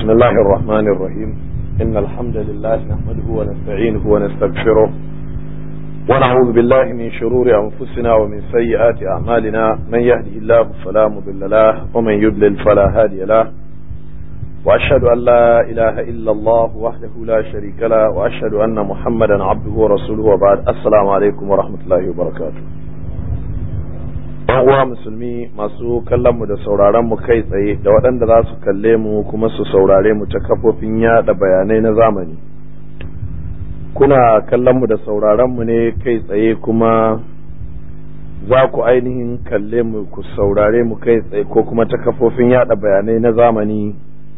بسم الله الرحمن الرحيم إن الحمد لله نحمده ونستعينه ونستغفره ونعوذ بالله من شرور أنفسنا ومن سيئات أعمالنا من يهده الله فلا مضل له ومن يضلل فلا هادي له وأشهد أن لا إله إلا الله وحده لا شريك له وأشهد أن محمدا عبده ورسوله وبعد السلام عليكم ورحمة الله وبركاته. uwa musulmi masu kallon mu da sauraron mu kai tsaye da waɗanda za su kalle mu kuma su saurare mu ta kafofin yada bayanai na zamani, kuna kallon mu da sauraron mu ne kai tsaye kuma za ku ainihin kalle mu ku saurare mu kai tsaye ko kuma ta kafofin yada bayanai na zamani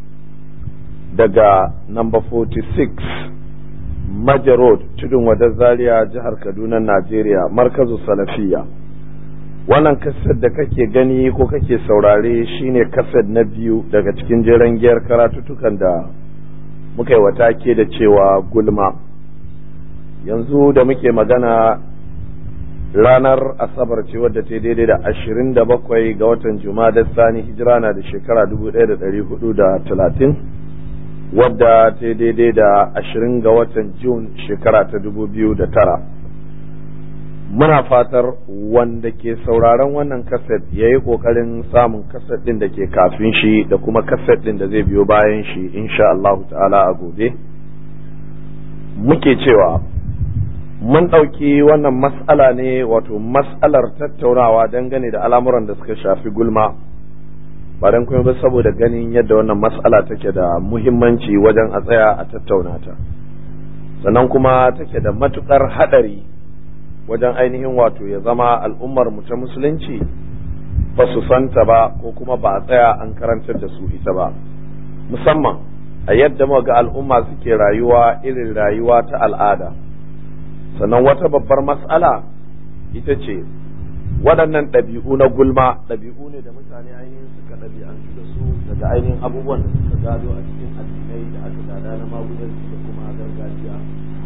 daga number 46 Maja Road, Tudun Wadar Zaria, jihar Kaduna, Najeriya, markazu Salafiya. Wannan kaset da kake gani ko kake saurare shine kaset na biyu daga cikin jeren giyar karatutukan da muka yi watake da cewa gulma. Yanzu da muke magana ranar Asabar ce wadda ta daidai da 27 ga watan Jumada Sani, hijira na da shekara 1430, wadda ta daidai da 20 ga watan Jun shekara ta 2009. Muna fatar wanda ke sauraron wannan kaset ya yi ƙoƙarin samun kaset ɗin da ke kafin shi da kuma kaset ɗin da zai biyo bayan shi insha Allah ta'ala a gobe. Muke cewa mun ɗauki wannan mas'ala ne, wato mas'alar tattaunawa dangane da al'amuran da suka shafi gulma, ba don kuma ba saboda ganin yadda wannan mas'ala take da muhimmanci wajen a tsaya a tattauna ta, sannan kuma take da matuƙar haɗari wajen ainihin wato ya zama al'ummar mu ta musulunci ba su santa ba ko kuma ba a tsaya an karantar da su ita ba, musamman a yadda muka ga al'umma suke rayuwa irin rayuwa ta al'ada. Sannan wata babbar mas'ala ita ce waɗannan ɗabi'u na gulma ɗabi'u ne da mutane ainihin suka ɗabi'antu da su daga ainihin abubuwan da suka gado a cikin addinai da aka gada na magudanci da kuma gargajiya,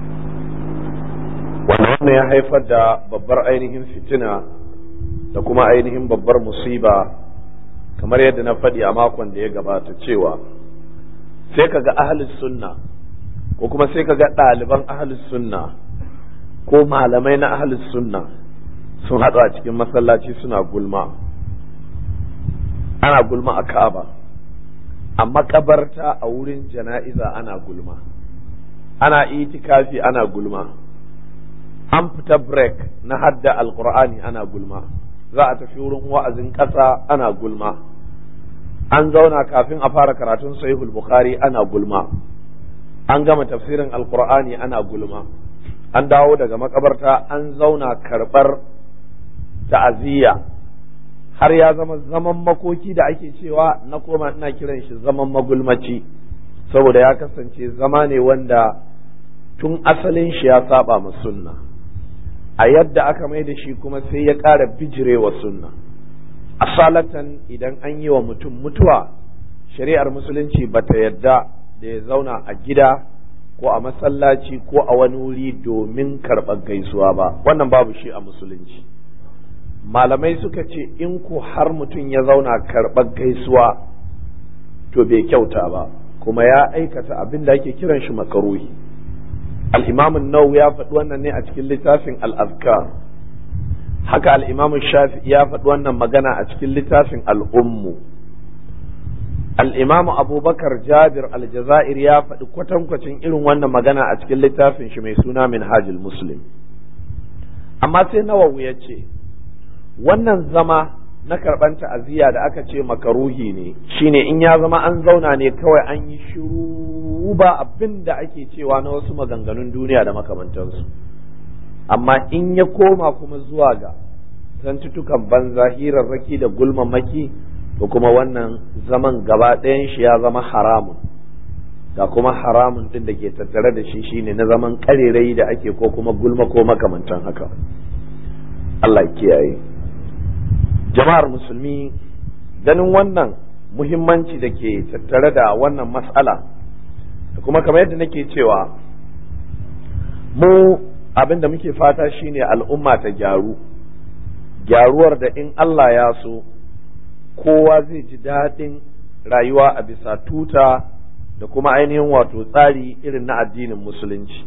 wannan ya haifar da babbar ainihin fitina da kuma ainihin babbar musiba, kamar yadda na faɗi a makon da ya gabata cewa sai kaga ahlus sunna ko kuma sai kaga ɗaliban ahlus sunna ko malamai na ahlus sunna sun haɗu a cikin masallaci suna gulma. Ana gulma a Ka'aba, a makabarta, a wurin jana'iza ana gulma, ana itikafi ana gulma, an fita break na hadda alqur'ani ana gulma, za a tafi wurin wa'azin ƙasa ana gulma, an zauna kafin a fara karatun sahihul bukhari ana gulma, an gama tafsirin alqur'ani ana gulma, an dawo daga makabarta an zauna karɓar ta'aziyya, har ya zama zaman makoki da ake cewa, na koma ina kiran shi zaman magulmaci, saboda ya kasance zama ne wanda tun asalin shi ya saba ma sunna, a yadda aka mai da shi kuma sai ya ƙara bijirewa sunna. Asalatan idan an yi wa mutum mutuwa, shari'ar musulunci bata yadda da ya zauna a gida ko a masallaci ko a wani wuri domin karɓar gaisuwa ba, wannan babu shi a musulunci. Malamai suka ce in ko har mutum ya zauna karɓar gaisuwa to bai kyauta ba, kuma ya aikata abin da ake kiran shi makaruhi. الإمام النووي يافد وانا ني اتكين لتافين الأذكار، حكى الإمام الشافعي يافد وانا مغانا اتكين لتافين الأم. الإمام أبو بكر جابر الجزائر يافد كتن كتن إلو وانا مغانا اتكين لتافين شميسونا من حاج المسلم. أما سي نووي يتشي وانا زما na karɓan ta'aziyya da aka ce makaruhi ne, shine in ya zama an zauna ne kawai an yi shiru ba abin da ake cewa na wasu maganganun duniya da makamantansu, amma in ya koma kuma zuwa ga zantutukan banza, hirarraki da gulmamaki, to kuma wannan zaman gaba ɗayan shi ya zama haramun, ga kuma haramun ɗin da ke tattare da shi shine na zaman ƙarerai da ake ko kuma gulma ko makamantan haka. Allah ya kiyaye. Jama'ar musulmi, ganin wannan muhimmanci da ke tattare da wannan mas'ala, da kuma kamar yadda nake cewa mu abin da muke fata shine al'umma ta gyaruwar da in Allah ya so kowa zai ji daɗin rayuwa a bisa tuta da kuma ainihin wato tsari irin na addinin musulunci.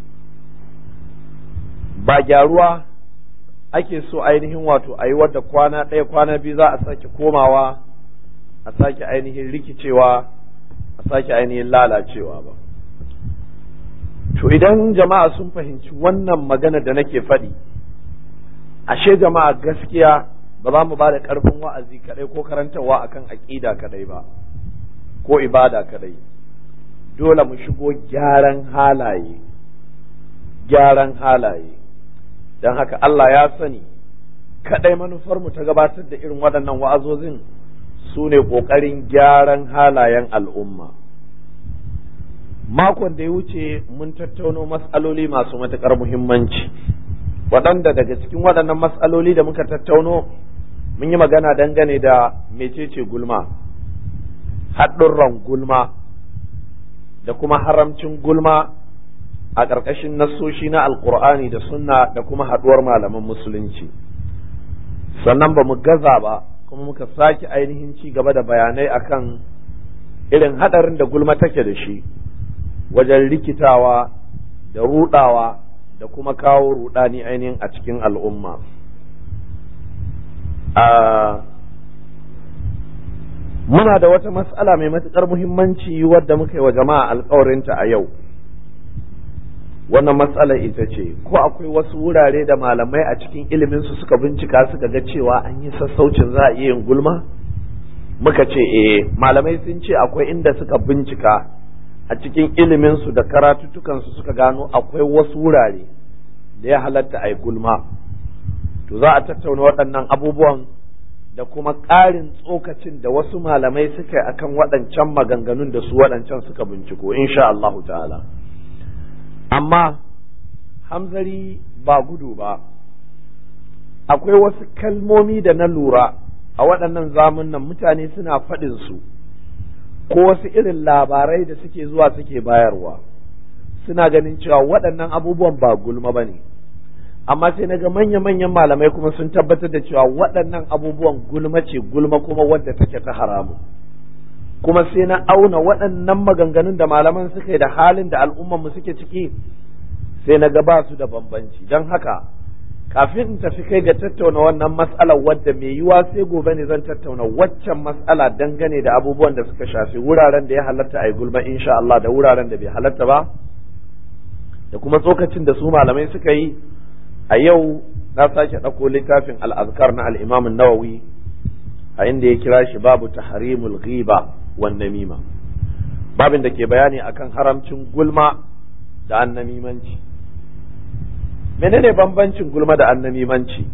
Ba gyaruwa ake so ainihin wato a yi wadda kwana ɗaya kwana biyu za a sake komawa a sake ainihin rikicewa a sake ainihin lalacewa ba. To idan jama'a sun fahimci wannan magana da nake faɗi, ashe jama'a gaskiya ba za mu ba da ƙarfin wa'azi kaɗai ko karantarwa akan aƙida kaɗai ba ko ibada kaɗai. Dole mu shigo gyaran halaye don haka Allah ya sani kaɗai manufarmu ta gabatar da irin waɗannan wa'azozin su ne ƙoƙarin gyaran halayen al'umma. Makon da ya wuce mun tattauno matsaloli masu matuƙar muhimmanci, waɗanda daga cikin waɗannan matsaloli da muka tattauno mun yi magana dangane da mecece gulma, haɗurran gulma da kuma haramcin gulma a ƙarƙashin nassoshi na alƙur'ani da sunna da kuma haɗuwar malaman musulunci. Sannan ba mu gaza ba kuma muka sake ainihin ci gaba da bayanai akan irin haɗarin da gulma take da shi wajen rikitawa da ruɗawa da kuma kawo ruɗani ainihin a cikin al'umma. Muna da wata mas'ala mai matuƙar muhimmanci wadda muka yi wa jama'a alƙawarinta a yau. Wannan matsalar ita ce, ko akwai wasu wurare da malamai a cikin iliminsu suka bincika suka ga cewa an yi sassaucin za a iya yin gulma? Muka ce malamai sun ce akwai inda suka bincika a cikin iliminsu da karatuttukansu suka gano akwai wasu wurare da ya halatta a yi gulma. To za a tattauna waɗannan abubuwan da kuma ƙarin tsokacin da wasu malamai suka yi akan waɗancan maganganun da su waɗancan suka binciko insha Allahu ta'ala. Amma hamzari ba gudu ba, akwai wasu kalmomi da na lura a waɗannan zamunan mutane suna faɗin su, ko wasu irin labarai da suke zuwa suke bayarwa, suna ganin cewa waɗannan abubuwan ba gulma ba ne. Amma sai na ga manya-manyan malamai kuma sun tabbatar da cewa waɗannan abubuwan gulma ce, gulma kuma wadda take ta haramu. Kuma sai na auna waɗannan maganganun da malaman suka yi da halin da al'ummanmu suke ciki, sai na ga ba su da bambanci. Don haka kafin in tafi kai ga tattauna wannan mas'alar wadda mai yiwa sai gobe ne zan tattauna waccan mas'ala dangane da abubuwan da suka shafi wuraren da ya halatta a yi gulma insha Allah da wuraren da bai halatta ba, da kuma tsokacin da su malamai suka yi. A yau na sake ɗauko littafin al'azkar na al'imam Nawawi a inda ya kira shi babu tahrimul ghiba wan namima, babin da ke bayani akan haramcin gulma da annamimanci. Menene bambancin gulma da annamimanci?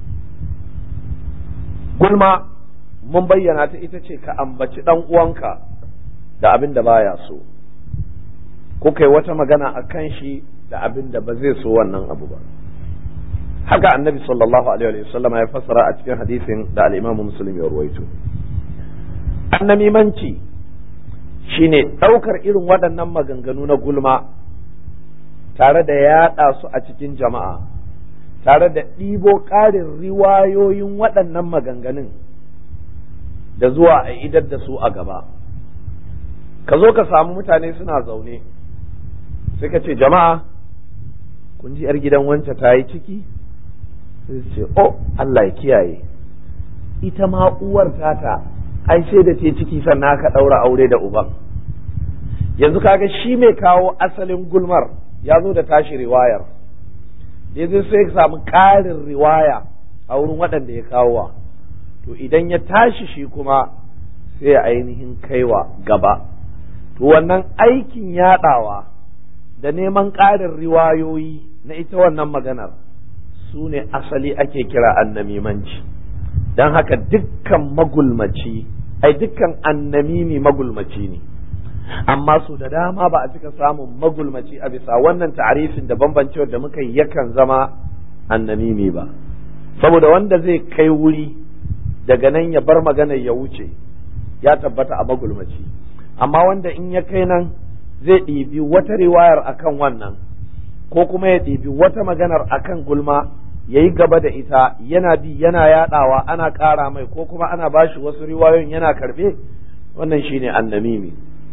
Gulma mun bayyana ta ita ce ka ambaci ɗan uwanka da abin da baya so, ko kai wata magana a kan shi da abin da ba zai so wannan abu ba. Haka annabi sallallahu alaihi wa sallam ya fassara a cikin hadisin da al-Imam Muslim ya ruwaito. Annamimanci shine ɗaukar irin waɗannan maganganu na gulma tare da yaɗa su a cikin jama'a, tare da ɗibo ƙarin riwayoyin waɗannan maganganun da zuwa a idar da su a gaba. Ka zo ka samu mutane suna zaune sai ka ce jama'a kun ji 'yar gidan wance ta yi ciki? Sai ce oh Allah ya kiyaye, ita ma uwar tata ai sai da ce ciki sannan aka ɗaura aure da uban. Yanzu kaga shi mai kawo asalin gulmar ya zo da tashi riwayar, da yanzu sai ya samu ƙarin riwaya a wurin waɗanda ya kawowa, to idan ya tashi shi kuma sai ya ainihin kaiwa gaba. To wannan aikin yaɗawa da neman ƙarin riwayoyi na ita wannan maganar su ne asali ake kira annamimanci. Don haka dukkan magulmaci, dukkan annamimi magulmaci ne, amma su da dama ba a cika samun magulmaci a bisa wannan ta'arifin da bambancewar da muka yi yakan zama annamimi ba, saboda wanda zai kai wuri daga nan ya bar maganar ya wuce ya tabbata a magulmaci, amma wanda in ya kai nan zai ɗibi wata riwayar akan wannan ko kuma ya ɗibi wata maganar akan gulma ya yi gaba da ita, yana bi yana yaɗawa, ana ƙara mai ko kuma ana bashi wasu riwayoyin yana karɓe, wannan shine annamimi.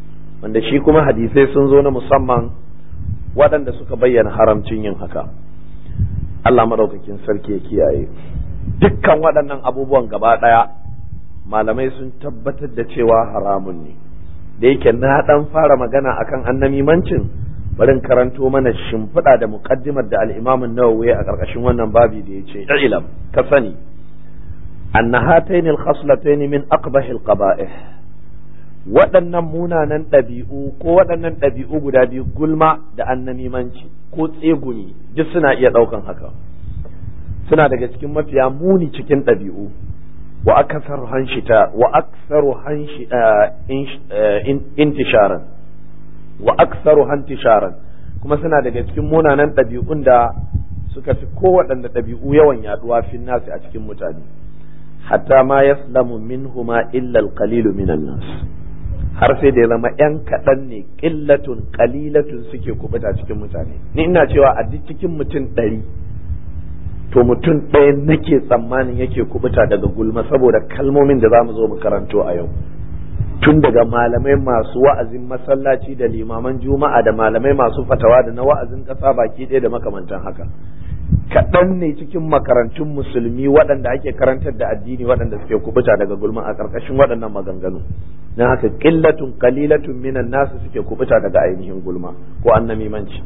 wanda shi kuma hadisai sun zo na musamman waɗanda suka bayyana haramcin yin haka. Allah madaukakin sarki ya kiyaye. Dukkan waɗannan abubuwan gaba ɗaya malamai sun tabbatar da cewa haramun ne. Da yake na ɗan fara magana akan annamimancin, barin karanto mana shimfiɗa da muƙaddimar da al-Imam an-Nawawi a ƙarƙashin wannan babi da yace ilam ka sani anna hatayn al-khaslatayn min aqbah al-qaba'ih, waɗannan munanan ɗabi'u ko waɗannan ɗabi'u guda biyu, gulma da annamimanci ko tsegumi, duk suna iya ɗaukan haka, suna daga cikin mafiya muni cikin ɗabi'u. wa aksaru intisharan kuma suna daga cikin munanan ɗabi'un da suka fi kowaɗanne ɗabi'u yawan yaduwa fi nasi a cikin mutane, hatta ma yaslamu minhuma illa al-qalilu minan nas, har sai da ya zama yan kaɗan ne, ƙillatun ƙalilatun suke kubuta cikin mutane. Ni ina cewa a duk cikin mutum 100 to mutum ɗaya nake tsammanin yake kubuta daga gulma, saboda kalmomin da za mu zo mu karanto a yau, tun daga malamai masu wa'azin masallaci da limaman juma'a da malamai masu fatawa da na wa'azin ƙasa baki ɗaya da makamantan haka. Kaɗan ne cikin makarantun musulmi waɗanda ake karantar da addini waɗanda suke kubuta daga gulma a ƙarƙashin waɗannan maganganu. Na haka ƙillatun qalilatun minan nasu suke kubuta daga ainihin gulma ko annamimanci.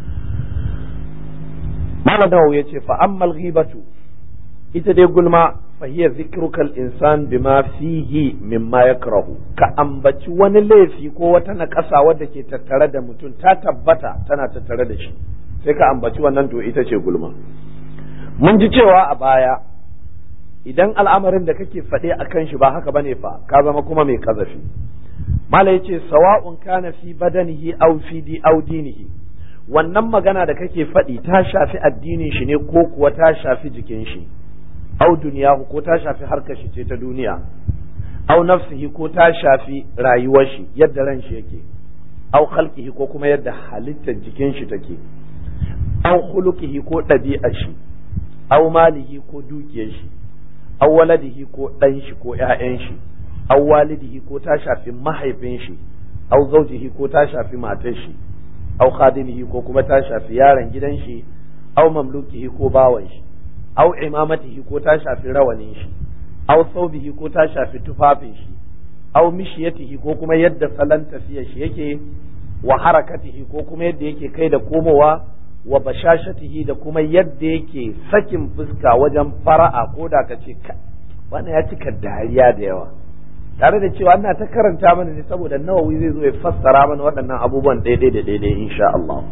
Malam Nawawi yace fa ammal ghibatu, ita dai gulma, fa hiya zikrukal insan bima fihi mimma yakrahu, ka ambaci wani laifi ko wata naƙasa wadda ke tattare da mutum, ta tabbata tana tattare da shi, sai ka ambaci wannan, to ita ce gulma. Mun ji cewa a baya idan al'amarin da kake faɗe a kan shi ba haka bane fa, ka zama kuma mai kazafi. Malam yace sawa'un kana fi badanihi aw dinihi, wannan magana da kake faɗi ta shafi addinin shi ne ko kuwa ta shafi jikin shi, au duniyahu ko ta shafi harkar shi ce ta duniya, au nafsihi ko ta shafi rayuwar shi yadda ran shi yake, au khalqihi ko kuma yadda halittar jikin shi take, au khuluqihi ko ɗabi'ar shi, au malihi ko dukiyar shi, au waladihi ko ɗan shi ko ƴaƴan shi, au walidihi ko ta shafi mahaifin shi, au zawjihi ko ta shafi matar shi, au khadimihi ko kuma ta shafi yaron gidan shi, au mamlukihi ko bawan shi, au imamatihi ko ta shafi rawanin shi, au saubihi ko ta shafi tufafin shi, au mishiyatihi ko kuma yadda salon tafiyar shi yake, wa harakatihi ko kuma yadda yake kai da komowa, wa bashashatihi da kuma yadda yake sakin fuska wajen fara'a, ko da ka ce wannan ya cika dariya da yawa, tare da cewa ana ta karanta mana ne saboda Nawawi zai zo ya fassara mana waɗannan abubuwan daidai da daidai insha Allah.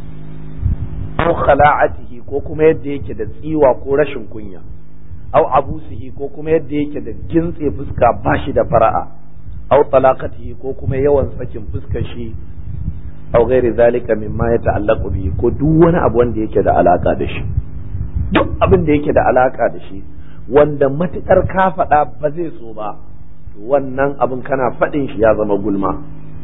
Au khala'atihi ko kuma yadda yake da tsiwa ko rashin kunya, au abusihi ko kuma yadda yake da gintse fuska bashi da fara'a, au talaqatihi ko kuma yawan sakin fuskar shi, au ghairi zalika mimma ya ta'allaqu bihi, ko duk wani abu wanda yake da alaka da shi. Duk abin da yake da alaka da shi wanda matukar ka faɗa ba zai so ba, wannan abin kana faɗin shi ya zama gulma.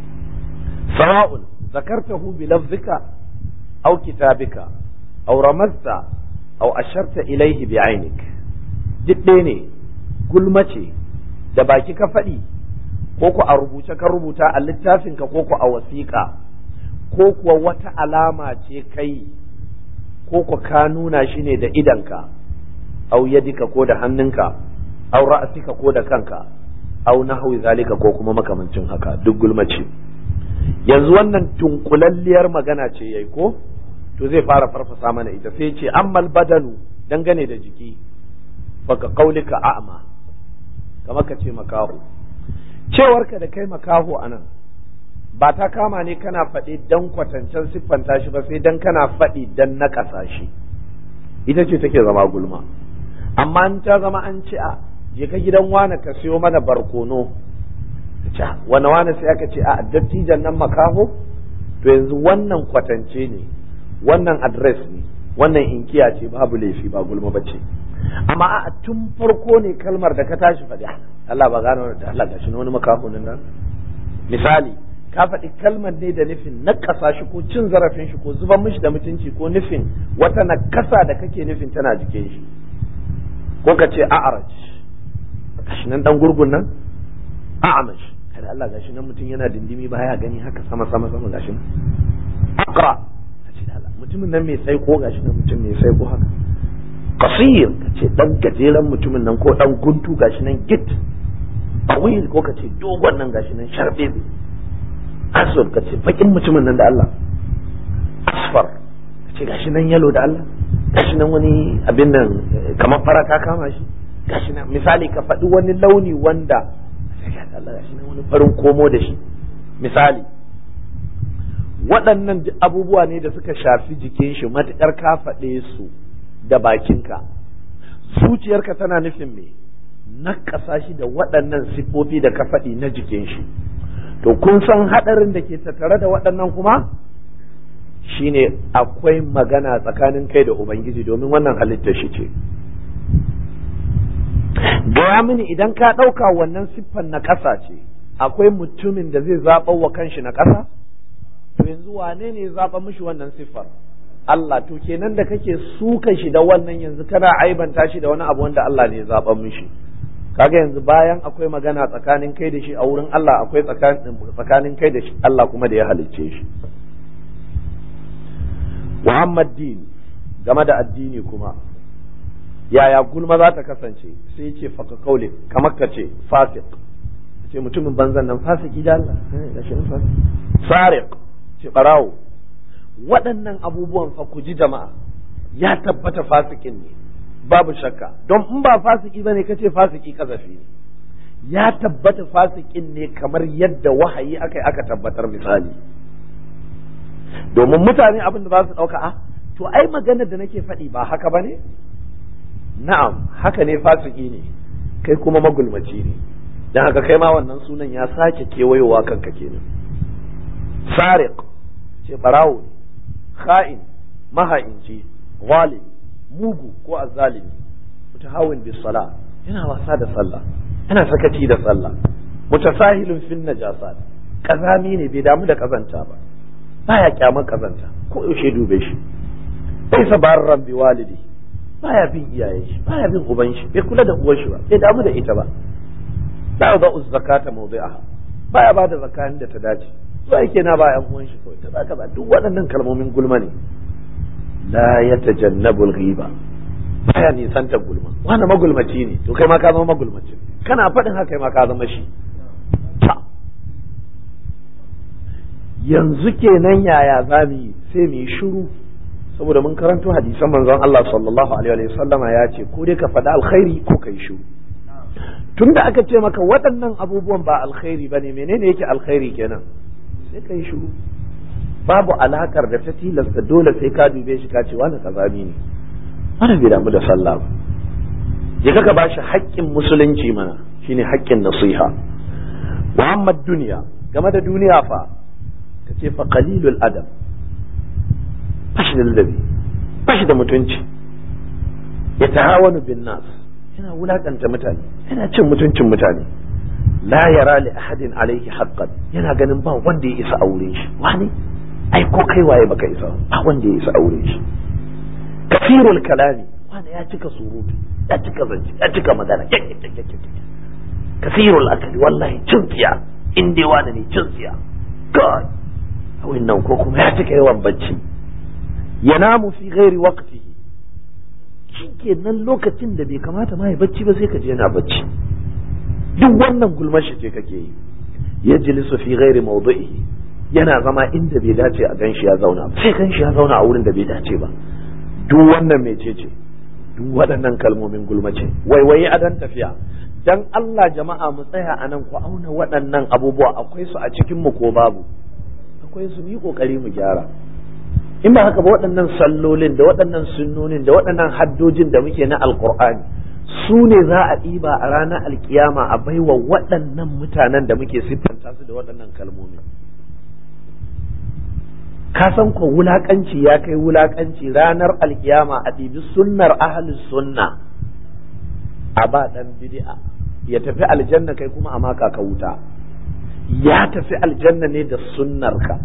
Sawa'un zakartahu bi lafzika aw kitabika aw ramazta aw asharta ilayhi bi aynik, duk ne gulma ce da baki ka faɗi, ko ku a rubuce ka rubuta a littafinka, ko ku a wasiƙa, ko kuwa wata alama ce kai, ko ku ka nuna shi ne da idanka, aw yadika ko da hannunka, aw ra'sika ko da kanka, au nahwi zalika ko kuma makamancin haka, duk gulma ce. Yanzu wannan tunkulalliyar magana ce yayi ko, to zai fara farfasa mana ita, sai ce ammal badanu, dangane da jiki, baka qaulika a'ma, kamar ka ce makaho. Cewarka da kai makaho anan ba ta kama ne kana faɗi dan kwatancen siffanta shi ba, sai dan kana faɗi dan naƙasa shi, ita ce take zama gulma. Amma in ta zama an ce a je ka gidan wane ka siyo mana barkono, wane wane sai aka ce a dattijan nan makaho, to yanzu wannan kwatance ne, wannan adres ne, wannan inkiya ce, babu laifi, ba gulma bace. Amma a tun farko ne kalmar da ka tashi faɗi, Allah ba gano da Allah gashi wani makaho nan. Misali ka faɗi kalmar ne da nufin nakasa shi ko cin zarafin shi ko zuban mishi da mutunci ko nufin wata nakasa da kake nufin tana jikin shi, ko ka ce a'raj, gashi nan dan gurgun nan, a'amash, da Allah gashi nan mutum yana dindimi baya gani haka sama gashi nan aqra ce da Allah mutumin nan mai tsaiko gashi nan mutum mai tsaiko haka qasir kace dan gajeren mutumin nan ko dan guntu gashi nan git tawil ko kace dogon nan gashi nan sharbe asfar kace bakin mutumin nan da Allah asfar kace gashi nan yalo da Allah gashi nan wani abin nan kamar fara ka kama shi gashi nan misali ka faɗi wani launi wanda Allah gashi nan wani farin komo da shi misali waɗannan abubuwa ne da suka shafi jikin shi matuƙar ka faɗe su da bakinka zuciyarka tana nufin me nakasa shi da waɗannan siffofi da ka faɗi na jikin shi to kun san haɗarin da ke tattare da waɗannan kuma shine akwai magana tsakanin kai da ubangiji domin wannan halittar shi ce gaya mini idan ka ɗauka wannan siffan na ƙasa ce akwai mutumin da zai zaɓa wa kanshi na ƙasa to yanzu wane ne zaɓa mishi wannan siffar Allah to kenan da kake suka shi da wannan yanzu kana aibanta shi da wani abu wanda Allah ne ya zaɓa mishi kaga yanzu bayan akwai magana tsakanin kai da shi a wurin Allah akwai tsakanin kai da shi Allah kuma da ya halicce shi Muhammad din game da addini kuma yaya gulma za ta kasance sai ce faka kaule kamar ka ce fasik ce mutumin banzan nan fasiki da Allah sariq ce barawo waɗannan abubuwan fa ku ji jama'a ya tabbata fasikin ne babu shakka don in ba fasiki bane kace fasiki kazafi ne ya tabbata fasikin ne kamar yadda wahayi aka tabbatar misali domin mutane abin da za su ɗauka to ai maganar da nake faɗi ba haka bane na'am haka ne fasiki ne kai kuma magulmaci ne dan haka kai ma wannan sunan ya sake kewayowa kanka kenan sariq ce barawo ne kha'in maha'inci zalim mugu ko azzalimi mutahawin bis sala yana wasa da sallah yana sakaci da sallah mutasahilun fil najasat kazami ne bai damu da kazanta ba baya kyamar kazanta ko yaushe dube shi bai sabarran bi walidi baya bin iyayen shi baya bin uban shi bai kula da uwar shi ba bai damu da ita ba la yadau zakata mawdi'aha baya ba da zakatin da ta dace so yake na ba yan uwan shi kawai ta kaza duk waɗannan kalmomin gulma ne la yatajannabul ghiba baya nisanta gulma wani magulmaci ne to kai ma ka zama magulmaci kana faɗin haka kai ma ka zama shi yanzu kenan yaya za mu yi sai mu yi shiru saboda mun karanto hadisan manzon Allah sallallahu alaihi wa sallama ya ce ko dai ka faɗi alkhairi ko kai shiru tunda aka ce maka waɗannan abubuwan ba alkhairi bane menene yake alkhairi kenan sai kai shiru babu alakar da ta tilasta dole sai ka dube shi ka ce wani kazami ne wani bai damu da sallah ba je ka bashi haƙƙin musulunci mana shine haƙƙin nasiha Muhammad duniya game da duniya fa ka ce fa qalilul adab bashi da ladabi bashi da mutunci ya tahawanu bin nas yana wulakanta mutane yana cin mutuncin mutane la yara li ahadin alaihi haqqan yana ganin ba wanda ya isa aure shi wani ai ko kai waye baka isa ba wanda ya isa aure shi kafirul kalami wani ya cika surutu ya cika zance ya cika magana kafirul akali wallahi cin tsiya in dai wani ne cin tsiya god wannan ko kuma ya cika yawan bacci yanamu fi ghairi waqtihi shikenan lokacin da bai kamata ma ya bacci ba sai ka je yana bacci duk wannan gulmashi ce kake yi yajlisu fi ghairi mawdi'ihi yana zama inda bai dace a ganshi ya zauna sai ganshi ya zauna a wurin da bai dace ba duk wannan mecece duk waɗannan kalmomin gulmace waiwaye adan tafiya dan Allah jama'a mu tsaya anan ku auna waɗannan abubuwa akwai su a cikin mu ko babu akwai su yi kokari mu gyara in ba haka ba waɗannan sallolin da waɗannan sunnonin da waɗannan haddojin da muke na alqur'ani su ne za a ɗiba a ranar alkiyama a baiwa waɗannan mutanen da muke siffanta su da waɗannan kalmomin ka san ko wulakanci ya kai wulakanci ranar alkiyama a ɗibi sunnar ahlus sunna a ba ɗan bid'a ya tafi aljanna kai kuma a maka ka wuta ya tafi aljanna ne da sunnar ka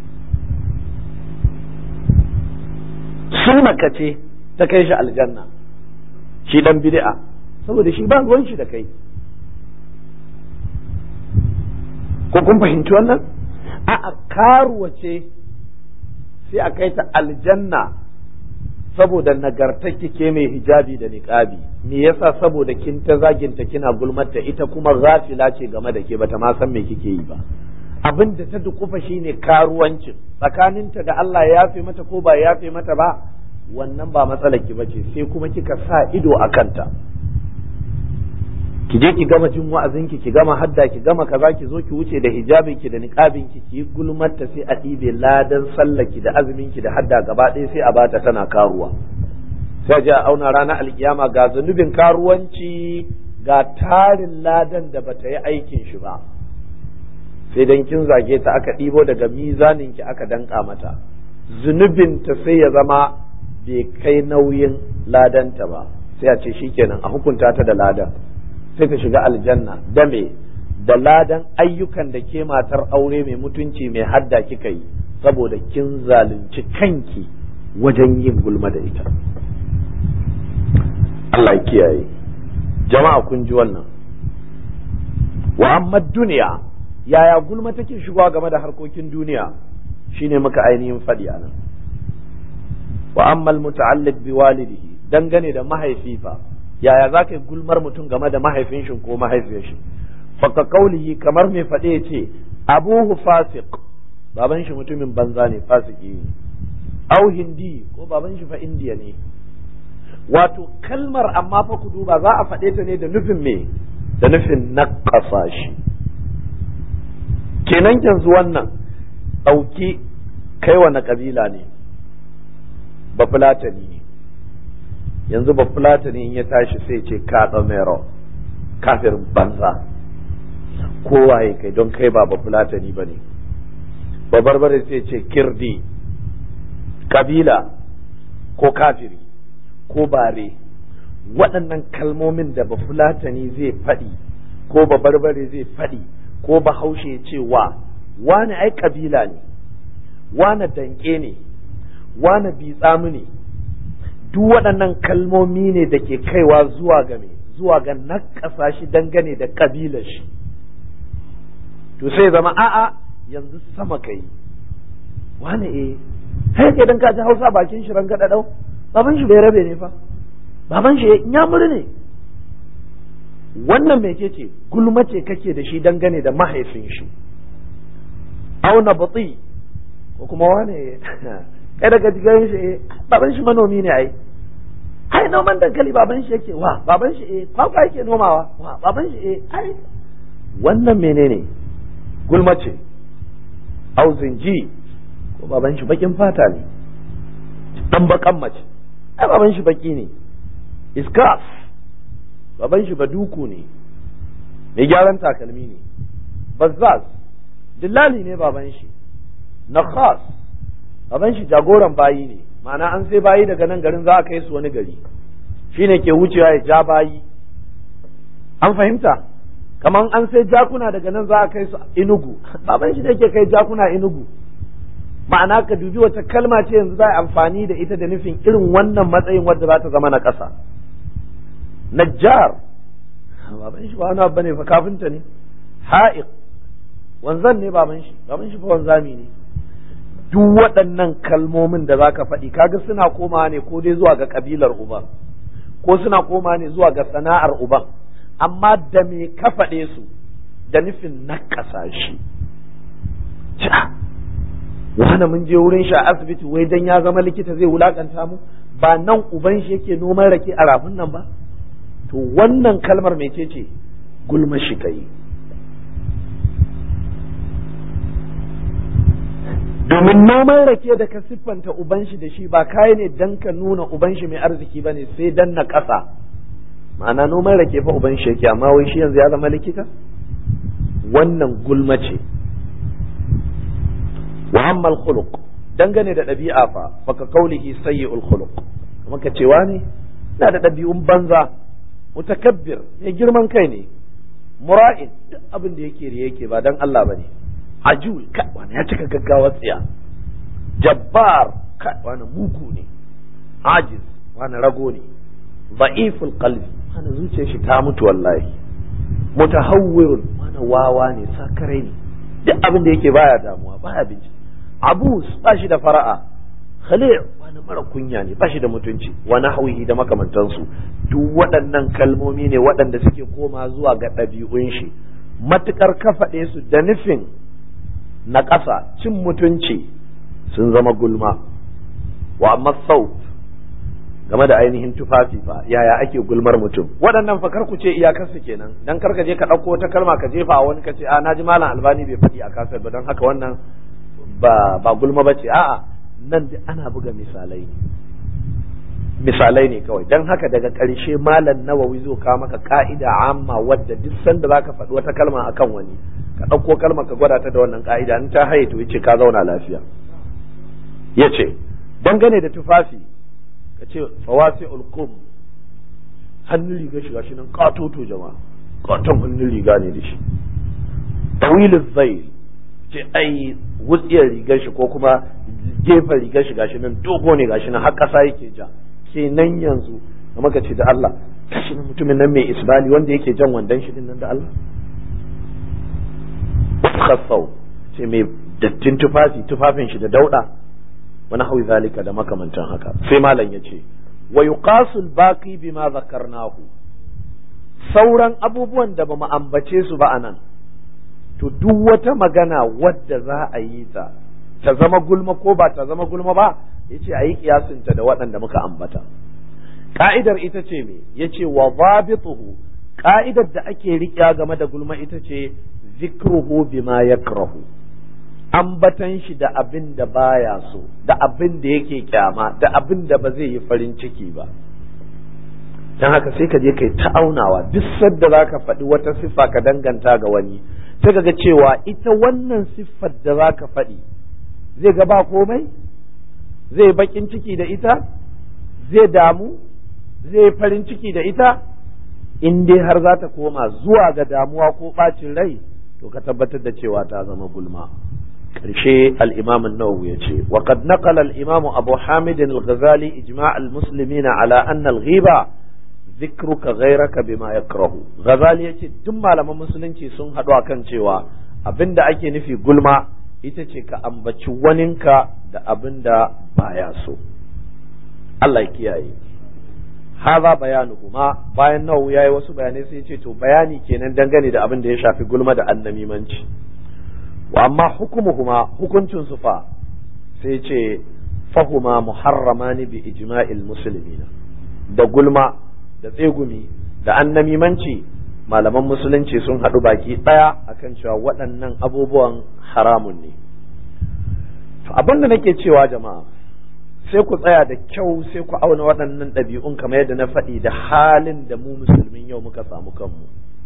sunnaka ce ta kai shi aljanna shi dan bid'a saboda shi ba ruwan shi da kai ko kun fahimci wannan? A'a, karuwa ce sai a kai ta aljanna saboda nagartarki ke mai hijabi da niqabi. Me yasa? saboda kin ta zaginta kina gulmarta, ita kuma ghafila ce game da ke, bata ma san me kike yi ba. Abin da ta dukufa shine karuwancin, tsakaninta da Allah ya yafe mata ko ba ya yafe mata ba, wannan ba matsalar ki bace, sai kuma kika sa ido a kanta. Ki je ki gama jin wa'azinki, ki gama hadda, ki gama kaza, ki zo ki wuce da hijabinki da niqabinki, ki yi gulmarta, sai a ɗibe ladan sallaki da azuminki da hadda gaba ɗaya sai a bata tana karuwa. Sai a auna ranar alkiyama ga zunubin karuwanci ga tarin ladan da bata yi aikin shi ba. Sai dan kin zage ta aka ɗibo daga mizaninki aka danka mata, zunubinta sai ya zama bai kai nauyin ladanta ba, sai a ce shikenan a hukunta ta da ladan, sai ta shiga aljanna da me? Da ladan ayyukan da ke matar aure mai mutunci mai hadda kika yi, saboda kin zalunci kanki wajen yin gulma da ita. Allah ya kiyaye. Jama'a kun ji wannan. Wa amma duniya, yaya gulma take shigowa game da harkokin duniya, shine muka ainihin faɗi a nan. Wa amma almuta'alliq bi walidihi, dangane da mahaifi fa, yaya za ka yi gulmar mutum game da mahaifin shi ko mahaifiyar shi? Faka kaulihi, kamar mai faɗe ya ce abuhu fasiq, baban shi mutumin banza ne, fasiki ne. Au hindi, ko baban shi fa indiya ne. Wato kalmar amma fa ku duba, za a faɗe ta ne da nufin me? Da nufin naƙasa shi. Kenan yanzu wannan ɗauki kai wani ƙabila ne, Bafulatani ne. Yanzu Bafulatani in ya tashi sai ce ka tsamero, kafirin banza, kowaye kai don kai ba Bafulatani ba ne. Babarbare sai ce kirdi, kabila ko kafiri ko bare. Waɗannan kalmomin da Bafulatani zai faɗi ko Babarbare zai faɗi ko Bahaushe ce wane ai kabila ne, wane danƙe ne, wane bitsamu ne. Duk waɗannan kalmomi ne da ke kaiwa zuwa ga me? Zuwa ga nakasa shi dangane da kabilar shi. To sai zama a'a yanzu sama kai wane sai ke dan ka ji Hausa bakin shi rangada dau, baban shi bai rabe ne fa, baban shi Inyamuri ne. Wannan mece ce? Gulma ce kake da shi dangane da mahaifin shi. Auna batsi, ko kuma wane kai daga jikin shi baban shi manomi ne ai noman dankali baban shi yake, wa baban shi kwakwa yake nomawa, wa baban shi ai. Wannan menene? Gulma ce. Au zinji, ko baban shi bakin fata ne, dan bakan mace, ai baban shi baki ne. Iskaf, baban shi baduku ne, mai gyaran takalmi ne. Bazzaz, dillali ne baban shi. Nakhas, baban shi jagoran bayi ne, ma'ana an sai bayi daga nan garin za a kai su wani gari, shine ke wucewa ya ja bayi. An fahimta? Kaman an sai jakuna daga nan za a kai su Enugu, baban shi ne ke kai jakuna Enugu. Ma'ana ka dubi wata kalma ce yanzu za a amfani da ita da nufin irin wannan matsayin wadda za ta zama na ƙasa. Najjar, baban shi ba wani abu bane fa, kafinta ne. Ha'iq, wanzan ne baban shi fa wanzami ne. Duk waɗannan kalmomin da zaka faɗi kaga suna komawa ne ko dai zuwa ga kabilar uban, ko suna komawa ne zuwa ga sana'ar uban, amma da me ka faɗe su? Da nufin nakasa shi. Wani mun je wurin shi a asibiti wai dan ya zama likita zai wulakanta mu? Ba nan uban shi yake noman rake a rafin nan ba? To wannan kalmar mecece? Gulma shi kai. Domin noman rake da ka siffanta uban shi da shi ba kai ne dan ka nuna uban shi mai arziki bane, sai dan na ƙasa. Ma'ana noman rake fa uban shi yake, amma wai shi yanzu ya zama likita? Wannan gulma ce. Wa amma al-khuluq, dangane da ɗabi'a fa ka kaulihi sayyi'ul khuluq, kuma ka cewa ne ina da ɗabi'un banza, mutakabbir, mai girman kai ne, mura'in, duk abin da yake ba dan Allah bane. Ajul, wani ya cika gaggawar tsiya. Jabbar, wani mugu ne. Ajiz, wani rago ne. Da'iful qalbi, wani zuciyar shi ta mutu wallahi. Mutahawwirun, wani wawa ne, sakarai ne. duk abin da yake baya damuwa baya bincike. Abus ba shi da fara'a, khali' wani mara kunya ne ba shi da mutunci, wani hauhi da makamantansu. Duk waɗannan kalmomi ne waɗanda suke koma zuwa ga ɗabi'un shi, matukar ka faɗe su da nufin na ƙasa cin mutunci sun zama gulma. Wa amma saut, game da ainihin tufafi fa yaya ake gulmar mutum, waɗannan fa kar ku ce iyakarsu kenan, dan kar ka je ka ɗauko wata kalma ka jefa a wani ka ce a naji malam Albani bai faɗi a kasar ba don haka wannan ba gulma bace. A'a, nan da ana buga misalai ne kawai. Dan haka daga ƙarshe malam Nawawi zo ka maka ka'ida amma wadda duk sanda zaka faɗi wata kalma akan wani ka ɗauko kalma ka gwada ta da wannan ka'ida, in ta haye to yace ka zauna lafiya. Yace dangane da tufafi ka ce fawasi'ul qum, hannun riga shi gashi nan katoto jama'a, katon hannun riga ne da shi. Tawiluz zayl, ce ai wutsiyar rigar shi ko kuma gefen rigar shi gashi nan dogo ne gashi nan har ƙasa yake ja. Kenan yanzu da maka ce da Allah kashi na mutumin nan mai isbali wanda yake jan wandan shi din nan da Allah. Khassau, ce mai dattin tufafin shi da dauda, wani hawi zalika da makamantan haka. Sai malam ya ce wa yuqasul baqi bima zakarnahu, sauran abubuwan da bamu ambace su ba anan, to duk wata magana wadda za a yi ta zama gulma ko ba ta zama gulma ba, yace ayi kiyasinta da waɗanda muka ambata. Ka'idar ita ce me? Yace wa dhabituhu, ka'idar da ake riƙa game da gulma ita ce zikruhu bima yakrahu, ambatan shi da abin da baya so, da abin da yake kyama, da abin da ba zai yi farin ciki ba. Dan haka sai ka je kai ta aunawa, duk sadda zaka faɗi wata siffa ka danganta ga wani, sai ka ga cewa ita wannan siffar da zaka faɗi zai ga ba komai, zai bakin ciki da ita, zai damu, zai farin ciki da ita. In dai har za ta koma zuwa ga damuwa ko ɓacin rai, to ka tabbatar da cewa ta zama gulma. Ƙarshe al-Imam an-Nawawi ya ce wa qad naqala al-Imam Abu Hamid al-Ghazali ijma' al-muslimin ala anna al-ghiba dhikruka ghayraka bima yakrahu. Ghazali ya ce duk malaman musulunci sun haɗu akan cewa abinda ake nufi gulma ita ce ka ambaci waninka da abinda baya so. Allah ya kiyaye. Haza bayanuhuma, bayan Nawawi yayi wasu bayanai sai ya ce to bayani kenan dangane da abin da ya shafi gulma da annamimanci. Wa amma hukumuhuma, hukuncin su fa, sai ce fahuma muharramani bi ijma'il muslimina, da gulma da tsegumi da annamimanci malaman musulunci sun haɗu baki ɗaya akan cewa waɗannan abubuwan haramun ne. Abin da nake cewa jama'a, sai ku tsaya da kyau, sai ku auna waɗannan ɗabi'un kamar yadda na faɗi da halin da mu musulmin yau muka samu kanmu.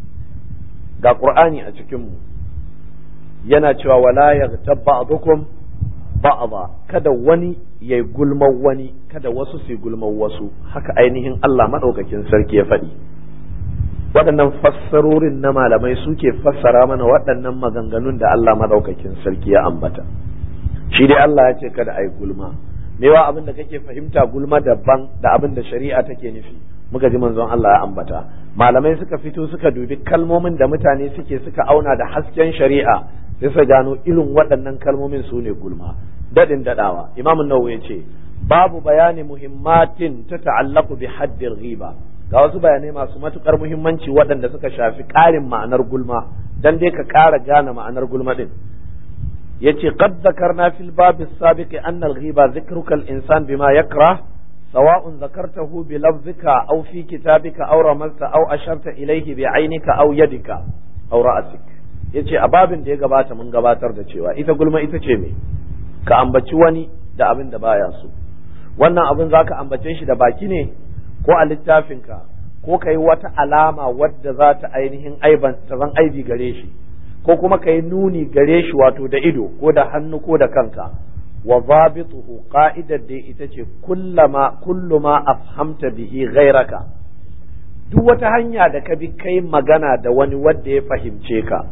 Ga Qur'ani a cikinmu yana cewa wala yaghtab ba'dukum ba'dha, kada wani yayi gulman wani, kada wasu su gulman wasu, haka ainihin Allah madaukakin sarki ya faɗi. Waɗannan fassarorin na malamai suke fassara mana waɗannan maganganun da Allah madaukakin sarki ya ambata. Shi dai Allah ya ce kada ayi gulma. Mewa abin da kake fahimta gulma daban da abin da shari'a take nufi, muka ji manzon Allah ya ambata. Malamai suka fito suka dubi kalmomin da mutane suka auna da hasken shari'a, sai su gano irin waɗannan kalmomin su ne gulma. Dadin dadawa, Imam Nawawi ya ce babu bayani muhimmatin ta ta'allaku bi haddil ghiba, ga wasu bayanai masu matukar muhimmanci waɗanda suka shafi ƙarin ma'anar gulma, dan dai ka ƙara gane ma'anar gulma din. yace qad dhakarna fil bab as-sabiq anna al-ghiba dhikruka al-insan bima yakrah sawa'un dhakartahu bi lafzika aw fi kitabika aw ramalta aw asharta ilayhi bi 'aynika aw yadika aw ra'sik. Yace a babin da ya gabata mun gabatar da cewa ita gulma ita ce me, ka ambaci wani da abin da baya so. Wannan abin zaka ambace shi da baki ne ko a littafinka, ko kai wata alama wadda za ta ainihin ta zan aibi gare shi, ko kuma kai nuni gare shi wato da ido ko da hannu ko da kanka. Wa zabituhu, qa'idar da ita ce kullu ma afhamta bihi ghayraka, duk wata hanya da ka bi kai magana da wani wanda ya fahimce ka,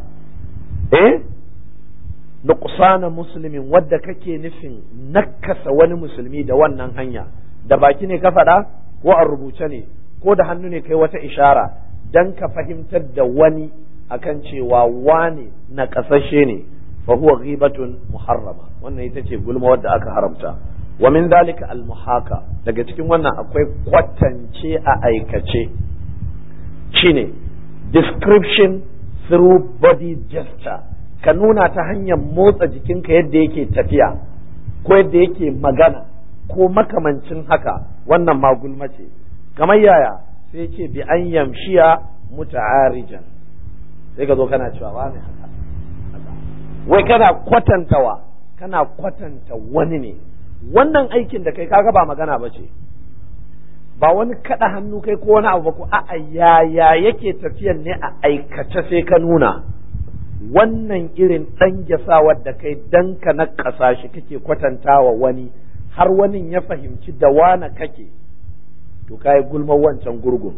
nuqsana muslimin, wadda kake nufin nakasa wani musulmi da wannan hanya, da baki ne ka faɗa ko a rubuce ne ko da hannu ne kai wata ishara dan ka fahimtar da wani akan cewa wane na kasashe ne, fa huwa ghibatun muharrama, wannan ita ce gulma wadda aka haramta. Wa min dalika al muhaka, daga cikin wannan akwai kwatance a aikace, shine description through body gesture, ka nuna ta hanyar motsa jikinka yadda yake tafiya ko yadda yake magana ko makamancin haka, wannan ma gulma ce. Kamar yaya? sai ce bi an yamshiya muta'arijan, sai ka zo kana cewa wani haka, wai kana kwatantawa, kana kwatanta wani ne. Wannan aikin da kai kaga ba magana ba ce, ba wani kada hannu kai ko wani abu ba ko a'a yaya yake tafiyan ne a aikace sai ka nuna. Wannan irin dan gyasawar da kai dan ka nakasa shi kake kwatantawa wani har wani ya fahimci da wana kake, to kai gulmar wancan gurgun.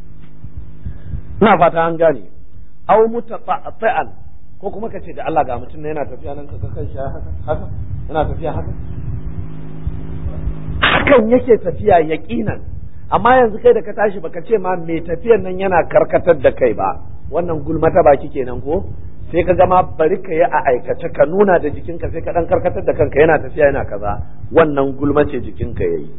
Ina fata an gane. Aw mutata'an, ko kuma kace da Allah ga mutum ne yana tafiya nan kaga kan shi haka yana tafiya haka, hakan yake tafiya yaqinan. Amma yanzu kai da ka tashi baka ce ma mai tafiyan nan yana karkatar da kai ba, wannan gulma ta baki kenan ko? Sai ka gama bari ka yi a aikace, ka nuna da jikinka, sai ka dan karkatar da kanka yana tafiya yana kaza, wannan gulma ce jikinka yayi.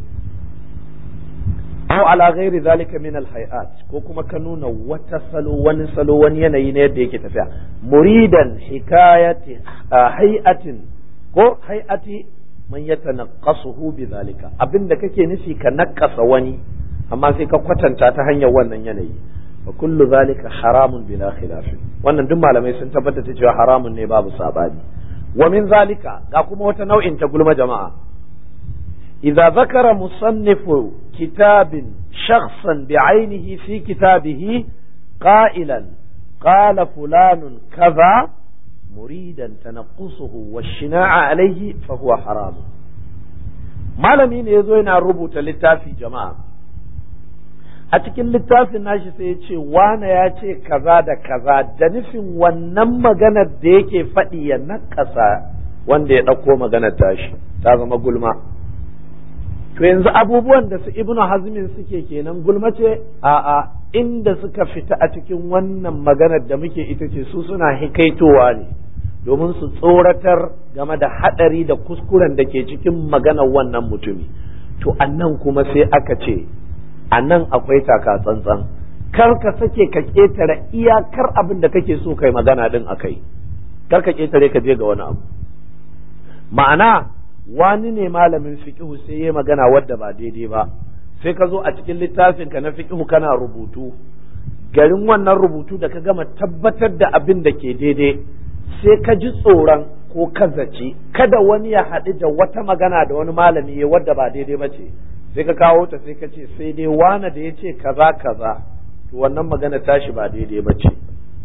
Aw ala ghairi zalika min al-hay'at, ko kuma ka nuna wata salo, wani salo, wani yanayi ne yadda yake tafiya, muridan hikayati hay'atin ko hay'ati man yatanaqqasuhu bi zalika, abinda kake nufi ka nakasa wani amma sai ka kwatanta ta hanyar wannan yanayi. Fa kullu zalika haramun bila khilaf, wannan duk malamai sun tabbatar da cewa haramun ne babu sabani. Wa min zalika, ga kuma wata nau'in ta gulma jama'a, idza zakara musannifu kitabin shakhsan bi'ainihi fi kitabihi qailan qala fulanun kaza muridan tanaqqusuhu wash-shina'a alayhi fa huwa haram. Malami ne yazo yana rubuta littafi jama'a, a cikin littafin nashi sai ya ce wane ya ce kaza da kaza, da nufin wannan maganar da yake faɗi ya nakasa wanda ya ɗauko maganar tashi, ta zama gulma. To yanzu abubuwan da su Ibnu Hazmin suke kenan gulma ce? A'a, inda suka fita a cikin wannan maganar da muke ita ce su suna hikaitowa ne domin su tsoratar game da haɗari da kuskuren da ke cikin maganar wannan mutumi. To annan kuma sai aka ce a nan akwai taka tsantsan, kar ka sake ka ƙetare iyakar abin da kake so kai magana din akai, kar ka ƙetare ka je ga wani abu. Ma'ana wani ne malamin fiqhu sai ya magana wadda ba daidai ba, sai ka zo a cikin littafin ka na fiqhu kana rubutu, garin wannan rubutu da ka gama tabbatar da abin da ke daidai sai ka ji tsoron ko ka zaci kada wani ya haɗu da wata magana da wani malami ya wadda ba daidai ba ce, sai ka kawo ta sai ka ce sai dai wane da ya ce kaza kaza, to wannan magana tashi ba daidai ba ce.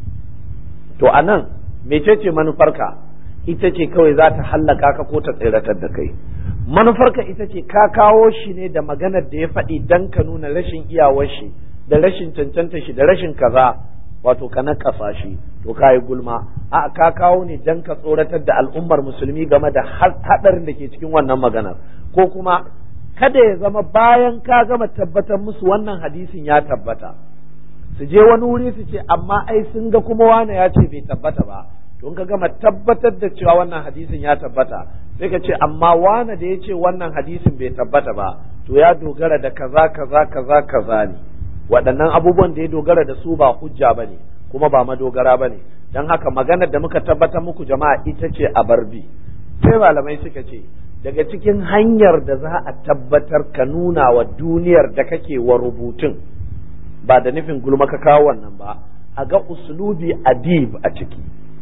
To anan mecece manufarka? Ita ce kawai za ta hallaka ka ko ta tsiratar da kai. Manufarka ita ce ka kawo shi ne da maganar da ya faɗi dan ka nuna rashin iyawar shi da rashin cancanta shi da rashin kaza, wato ka nakasa shi, to ka yi gulma. A ka kawo ne dan ka tsoratar da al'ummar musulmi game da haɗarin da ke cikin wannan maganar, ko kuma kada ya zama bayan ka gama tabbatar musu wannan hadisin ya tabbata, su je wani wuri su ce amma ai sun ga kuma wane ya ce bai tabbata ba. To in ka gama tabbatar da cewa wannan hadisin ya tabbata, sai ka ce amma wane da ya ce wannan hadisin bai tabbata ba, to ya dogara da kaza kaza kaza kaza ne. Waɗannan abubuwan da ya dogara da su ba hujja ba ne kuma ba madogara ba ne, don haka maganar da muka tabbatar muku jama'a ita ce a barbi. Sai malamai suka ce daga cikin hanyar da za a tabbatar ka nuna wa duniyar da kake wa rubutun, ba da nufin gulma ka kawo wannan ba, a ga uslubi adib a ciki,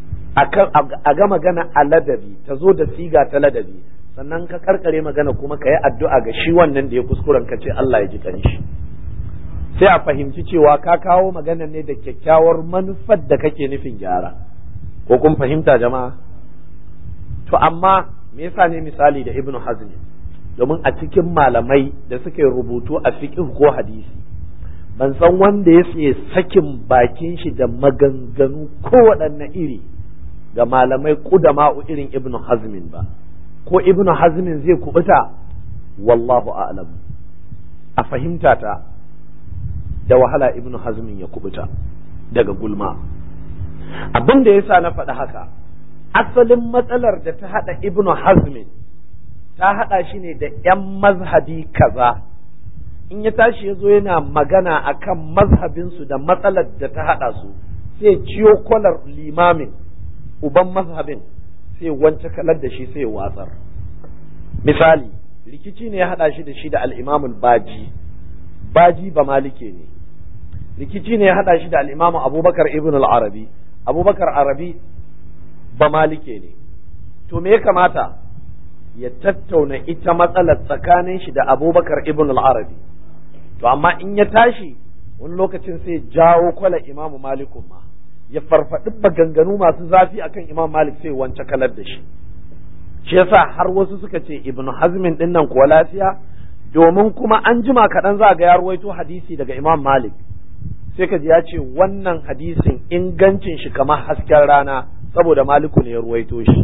a ga magana a ladabi, ta zo da siga ta ladabi, sannan ka karkare magana kuma ka yi addu'a ga shi wannan da ya kuskuren ka ce Allah ya ji kanshi. Sai a fahimci cewa ka kawo magana ne da kyakkyawar manufar da kake nufin gyara, ko kun fahimta jama'a? To amma me yasa ne misali da Ibn Hazm? Domin a cikin malamai da suke rubutu a fiqh ko hadisi, ban san wanda ya sakin bakin shi da maganganu ko waɗanne iri ga malamai kudama'u irin Ibn Hazmin ba. Ko Ibn Hazmin zai kubuta? Wallahu a'lam. A fahimta ta da wahala Ibn Hazmin ya kubuta daga gulma. Abin da yasa na faɗi haka, asalin matsalar da ta haɗa ibnu hazmin ta haɗa shi ne da ‘yan mazhabi kaza in ya tashi ya zo yana magana akan mazhabinsu da matsalar da ta haɗa su sai ciyo kwalar limamin uban mazhabin sai wance kalar da shi sai watsar. Misali, rikici ne ya haɗa shi da shi da al'imamul baji ba malike ne, rikici ne ya haɗa shi da al'imamu abubakar ibn al-arabi, abubakar arabi ba malike ne. To me ya kamata? Ya tattauna ita matsalar tsakanin shi da abubakar ibn al-arabi. To amma in ya tashi wani lokacin sai jawo kwala imamu malikun ma ya farfaɗi maganganu masu zafi akan imam malik sai wance kalar da shi. Shi yasa har wasu suka ce ibn hazmin din nan kuwa lafiya, domin kuma an jima kaɗan za ga ya ruwaito hadisi daga imam malik sai ka ji ya ce wannan hadisin ingancin shi kamar hasken rana saboda maliku ne ya ruwaito shi.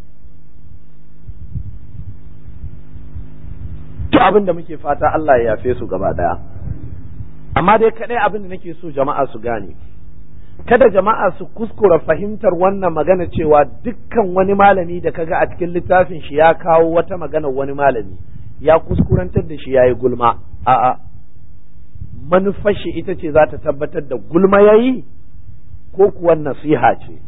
To abin da muke fata Allah ya yafe su gaba daya, amma dai kadai abin da nake so jama'a su gane, kada jama'a su kuskura fahimtar wannan magana cewa dukkan wani malami da kaga a cikin littafin shi ya kawo wata magana wani malami ya kuskurantar da shi yayi gulma. A'a, manufar shi ita ce za ta tabbatar da gulma yayi ko kuwa nasiha ce.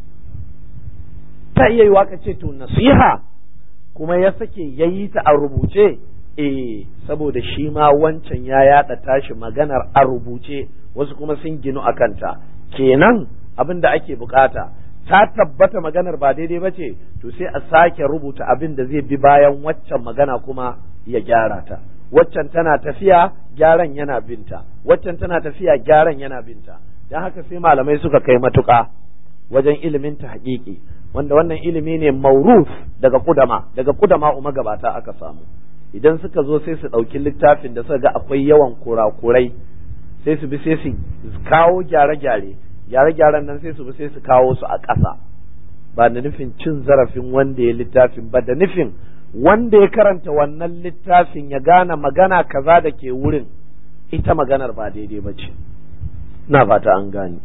Ta iya yiwa ka ce to nasiha kuma ya sake yayi ta a rubuce, saboda shi ma wancan ya yada tashi maganar a rubuce, wasu kuma sun ginu a kanta. Kenan abin da ake bukata ta tabbata maganar ba daidai ba ce, to sai a sake rubuta abin da zai bi bayan waccan magana kuma ya gyara ta. Waccan tana tafiya gyaran yana binta, waccan tana tafiya gyaran yana binta. Don haka sai malamai suka kai matuƙa wajen ilimin ta haƙiƙi, wanda wannan ilimi ne mauruf daga kudama magabata aka samu. Idan suka zo sai su ɗauki littafin da suka ga akwai yawan kurakurai sai su bi sai su kawo gyare-gyaren nan sai su bi sai su kawo su a ƙasa, ba da nufin cin zarafin wanda ya littafin ba, da nufin wanda ya karanta wannan littafin ya gane magana kaza da ke wurin ita maganar ba daidai ba ce. Na fata an gane.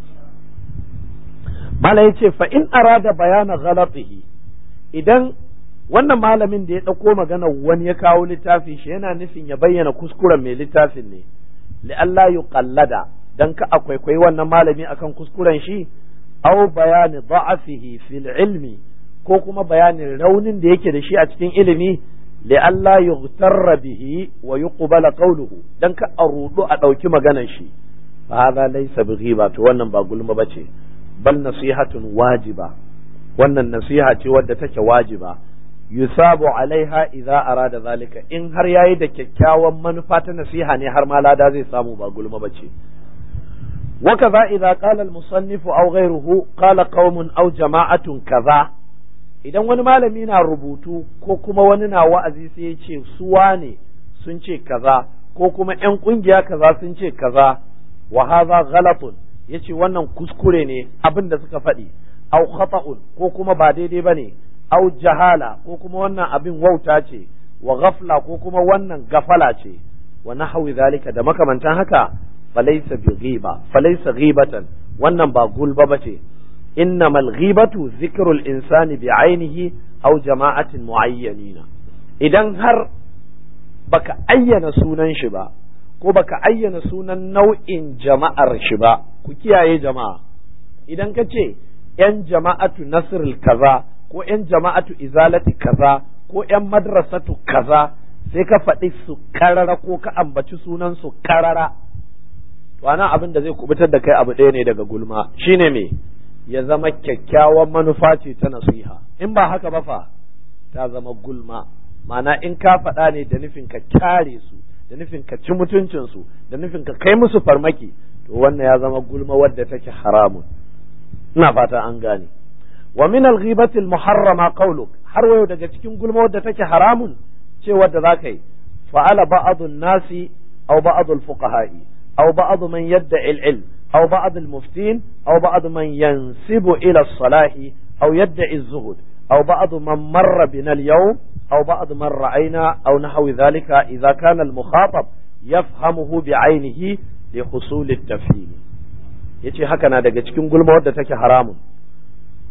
Mala ya ce fa in arada bayana ghalatihi, idan wannan malamin da ya ɗauko magana wani ya kawo littafin shi yana nufin ya bayyana kuskuren mai littafin ne, li'alla yuqallada, dan ka akwaikwai wannan malami akan kuskuren shi, aw bayani da'afihi fil ilmi, ko kuma bayanin raunin da yake da shi a cikin ilimi, li'alla yughtarra bihi wa yuqbala qawluhu, dan ka a rudu a ɗauki maganar shi. Fa hadha laysa bighiba, to wannan ba gulma bace, bal nasihatun wajiba, wannan nasiha ce wadda take wajiba, yusabu alaiha idza arada zalika, in har yayi da kyakkyawan manufa ta nasiha ne har ma lada zai samu, ba gulma bace. Wa kaza idza qala al-musannif aw ghayruhu qala qaumun aw jama'atun kaza, idan wani malami na rubutu ko kuma wani na wa'azi sai ya ce su wane sun ce kaza ko kuma ƴan kungiya kaza sun ce kaza, wa hadha ghalatun, yace wannan kuskure ne abin da suka faɗi, aw khata'un, ko kuma ba daidai bane, aw jahala, ko kuma wannan abin wauta ce, wa ghafla, ko kuma wannan gafala ce, wa nahwi zalika, da makamantan haka, falaysa ghibatan, wannan ba gulba bace. innamal ghibatu dhikrul insani bi ainihi aw jama'atin muayyanina, idan har baka ayyana sunan shi ba ko baka ayyana sunan nau'in jama'ar shi ba, ku kiyaye jama'a, idan ka ce yan jama'atu nasrul kaza ko yan jama'atu izalati kaza ko yan madrasatu kaza, sai ka faɗi su karara ko ka ambaci sunan su karara, to ana abin da zai kubutar da kai abu ɗaya ne daga gulma, shine me, ya zama kyakkyawan manufa ce ta nasiha. In ba haka ba fa ta zama gulma, ma'ana in ka faɗa ne da nufin ka kyare su, da nufin ka ci mutuncin su, da nufin ka kai musu farmaki, to wannan ya zama gulma wadda take haramun. Ina fata an gane. Wa min al-ghibati al-muharrama qawluk, har wayo daga cikin gulma wadda take haramun ce wadda zaka yi, fa'ala ba'd an-nasi aw ba'd al-fuqaha'i aw ba'd man yadda'i al-ilm أو بعض المفتين أو بعض من ينسب إلى الصلاح أو يدعي الزهد أو بعض من مر بنا اليوم أو بعض من رأينا أو نحو ذلك، إذا كان المخاطب يفهمه بعينه لحصول التفهيم. yace haka na daga cikin gulma wadda take haramun,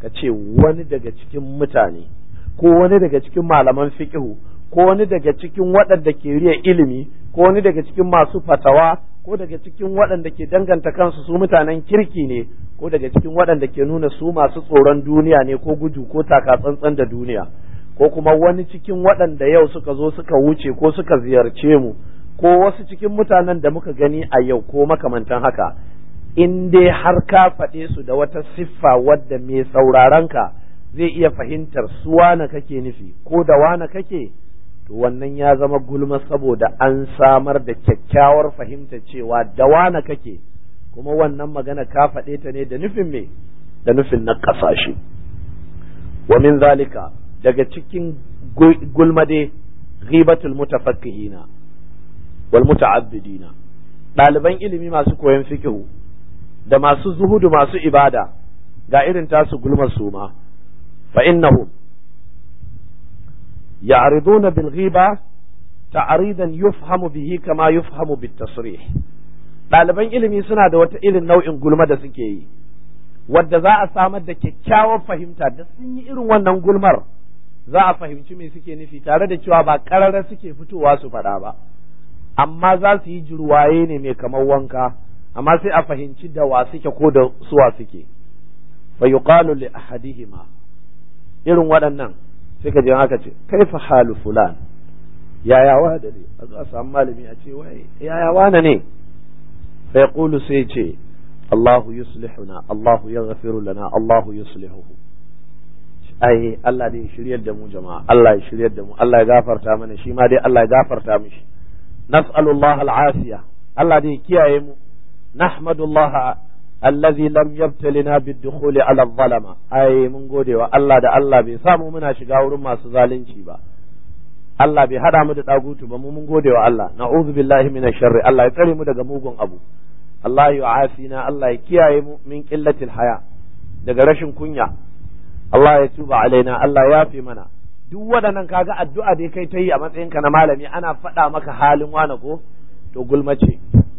ka ce wani daga cikin mutane ko wani daga cikin malaman fiqhu ko wani daga cikin waɗanda ke riya ilimi ko wani daga cikin masu fatawa ko daga cikin waɗanda ke danganta kansu su mutanen kirki ne ko daga cikin waɗanda ke nuna su masu tsoron duniya ne ko gudu ko taka tsantsan da duniya ko kuma wani cikin waɗanda yau suka zo suka wuce ko suka ziyarce mu ko wasu cikin mutanen da muka gani a yau ko makamantan haka, in dai har ka faɗe su da wata siffa wadda mai sauraronka zai iya fahimtar su wane kake nufi ko da wane kake, to wannan ya zama gulma saboda an samar da kyakkyawar fahimta cewa da wane kake, kuma wannan magana ka faɗe ta ne da nufin me, da nufin na ƙasashe. Wa min zalika, daga cikin gulma dai ghibatul mutafakkihina wal muta'abbidina, ɗaliban ilimi masu koyon fikihu da masu zuhudu masu ibada ga irin tasu gulmar su ma, fa innahum ya'riduna bil ghiba ta'ridan yufhamu bihi kama yufhamu bit tasrih. ɗaliban ilimi suna da wata irin nau'in gulma da suke yi wadda za a samar da kyakkyawar fahimta, da sun yi irin wannan gulmar za a fahimci me suke nufi, tare da cewa ba ƙarara suke fitowa su faɗa ba, amma za su yi jirwaye ne mai kamar wanka, amma sai a fahimci da wa suke ko da suwa suke. Fa yuqalu li ahadihima, irin waɗannan sai ka je haka ce kaifa halu fulan, yaya wa da ne, a zo a samu malami a ce wai yaya wane ne, fa yaqulu sai ce Allahu yuslihuna, Allahu yaghfiru lana, Allahu yuslihuhu. Ai Allah dai shiryar da mu jama'a, Allah ya shiryar da mu, Allah ya gafarta mana, shi ma dai Allah ya gafarta mishi. Nas'alullah al'afiya, Allah dai kiyaye mu. Nahmadullah allazi lam yabtalina bid-dukhuli ala adh-dhalama. Ai mun gode wa Allah da Allah bai samu muna shiga wurin masu zalunci ba. Allah bai hada mu da dagutu ba, mu mun gode wa Allah. Na'udhu billahi minash sharri, Allah ya tsare mu daga mugun abu. Allah ya afina, Allah ya kiyaye mu min qillatil haya, daga rashin kunya. Allah ya tuba alaina, Allah ya fi mana. Duk waɗannan kaga addu'a dai kai ta yi a matsayinka na malami, ana faɗa maka halin wane ko to gulma ce.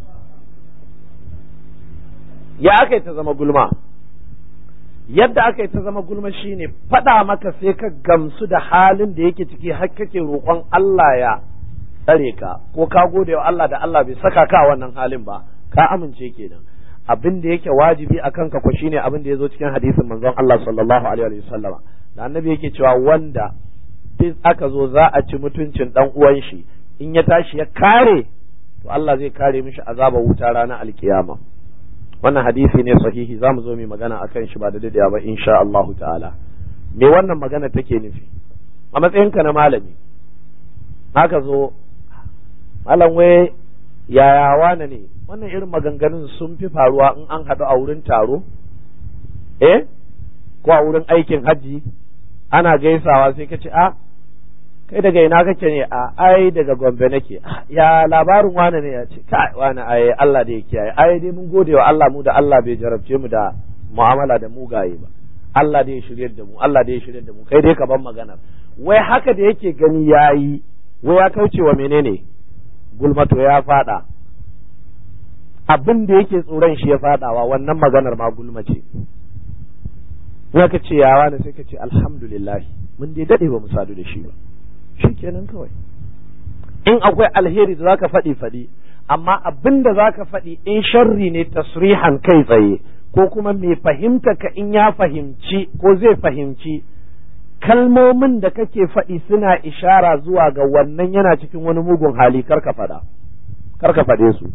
Ya aka yi ta zama gulma? Yadda aka yi ta zama gulma shine faɗa maka sai ka gamsu da halin da yake ciki har kake roƙon Allah ya tsare ka, ko ka gode wa Allah da Allah bai saka ka wannan halin ba, ka amince kenan. Abin da yake wajibi a kanka ko shine abin da ya zo cikin hadisin manzon Allah sallallahu alaihi wa sallama, da annabi yake cewa wanda duk aka zo za a ci mutuncin dan uwan shi, in ya tashi ya kare, to Allah zai kare mishi azabar wuta ranar alkiyama. Wannan hadisi ne sahihi, za mu zo mu magana akan shi ba da dadewa ba insha Allah ta'ala. Me wannan magana take nufi? A matsayinka na malami, haka zo malam wai yaya wane ne, wannan irin maganganun sun fi faruwa in an haɗu a wurin taro, ko a wurin aikin hajji ana gaisawa sai ka ce kai daga ina kake ne, ai daga Gombe nake, ya labarin wane ne, ya ce kai wane ai Allah da ya kiyaye, ai dai mun gode wa Allah mu da Allah bai jarabce mu da mu'amala da mugaye ba, Allah da ya shiryar da mu, Allah da ya shiryar da mu, kai dai ka ban maganar. Wai haka da yake gani yayi, wai ya kauce wa menene gulmato, ya fada abin da yake tsoron shi ya fadawa, wannan maganar ma gulma ce. Za ka ce yawa ne, sai ka ce alhamdulillah mun dai dade ba mu sadu da shi ba, shi kenan kawai. In akwai alheri da zaka faɗi, amma abin da zaka faɗi in sharri ne tasrihan kai tsaye, ko kuma mai fahimta ka in ya fahimci ko zai fahimci kalmomin da kake faɗi suna ishara zuwa ga wannan yana cikin wani mugun hali, kar ka faɗe su.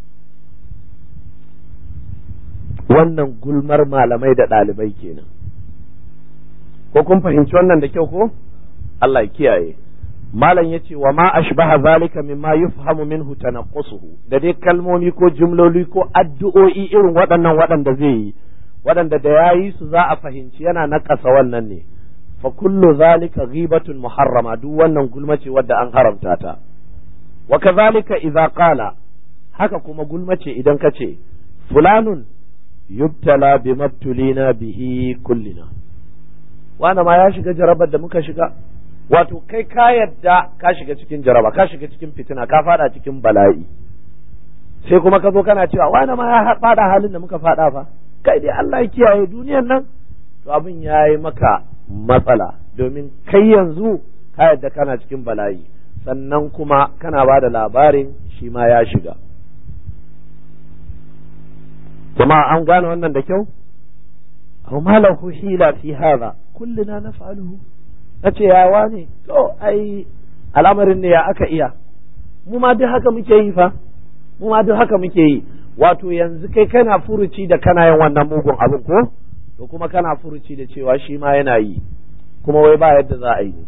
Wannan gulmar malamai da ɗalibai kenan. Ko kun fahimci wannan da kyau ko? Allah ya kiyaye. Malam yace wa ma ashbaha zalika mimma yufhamu minhu tanaqqusuhu, da dai kalmomi ko jumloli ko addu'o'i irin waɗanda zai yi, waɗanda da yayi su za a fahimci yana naƙasa wannan ne. Fa kullu zalika ghibatun muharrama, duk wannan gulma ce wadda an haramta ta. Wa kadhalika idza qala, haka kuma gulma ce idan ka ce fulanun yubtala bimabtulina bihi kullina, wanda ma ya shiga jarabar da muka shiga. Wato kai ka yadda ka shiga cikin jaraba, ka shiga cikin fitina, ka fada cikin bala'i, sai kuma ka zo kana cewa wani ma ya fada halin da muka fada fa, kai dai Allah ya kiyaye, duniyar nan to abin ya yi maka matsala, domin kai yanzu ka yadda kana cikin bala'i, sannan kuma kana ba da labarin shi ma ya shiga. Jama'a an gane wannan da kyau? Aw ma lahu hila fi hadha kulluna naf'aluhu. Nace yawa ne, to ai al'amarin ne ya aka iya, mu ma duk haka muke yi fa, mu ma duk haka muke yi. Wato yanzu kai kana furuci da kana yin wannan mugun abin ko, to kuma kana furuci da cewa shi ma yana yi, kuma wai ba yadda za a yi.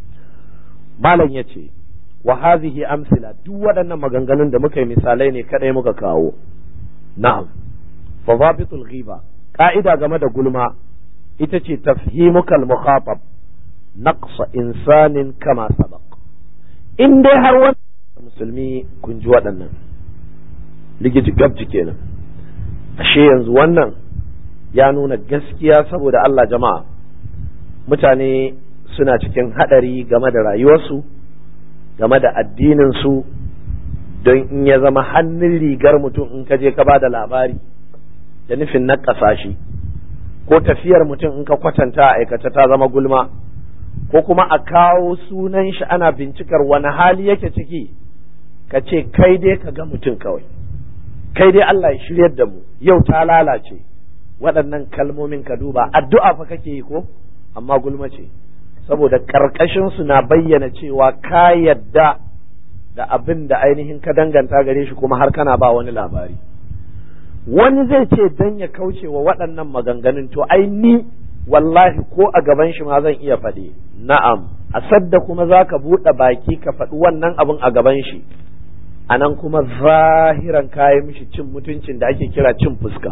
Malam ya ce wa hadhihi amsila, duk waɗannan maganganun da muka yi misalai ne kadai muka kawo. Na'am, fa dhabitul ghiba, ka'ida game da gulma ita ce tafhimukal mukhatab naqsa insanin kama sabaq. In dai har wani musulmi kun ji waɗannan ligiti gabji kenan, ashe yanzu wannan ya nuna gaskiya saboda Allah jama'a, mutane suna cikin haɗari game da rayuwarsu, game da addininsu, don in ya zama hannun rigar mutum in ka je ka ba da labari da nufin na ƙasashe, ko tafiyar mutum in ka kwatanta a aikata ta zama gulma, ko kuma a kawo sunan shi ana bincikar wani hali yake ciki, ka ce kai dai ka ga mutum kawai, kai dai Allah ya shiryar da mu, yau ta lalace. Waɗannan kalmomin ka duba, addu'a fa kake yi ko, amma gulma ce, saboda karkashin su na bayyana cewa ka yadda da abin da ainihin ka danganta gare shi, kuma har kana ba wani labari. Wani zai ce dan ya kauce wa waɗannan maganganun, to ai ni wallahi ko a gaban shi ma zan iya faɗi. Na'am, a sadda kuma za ka buɗe baki ka faɗi wannan abin a gaban shi, a nan kuma zahiran kayi mishi cin mutuncin da ake kira cin fuska,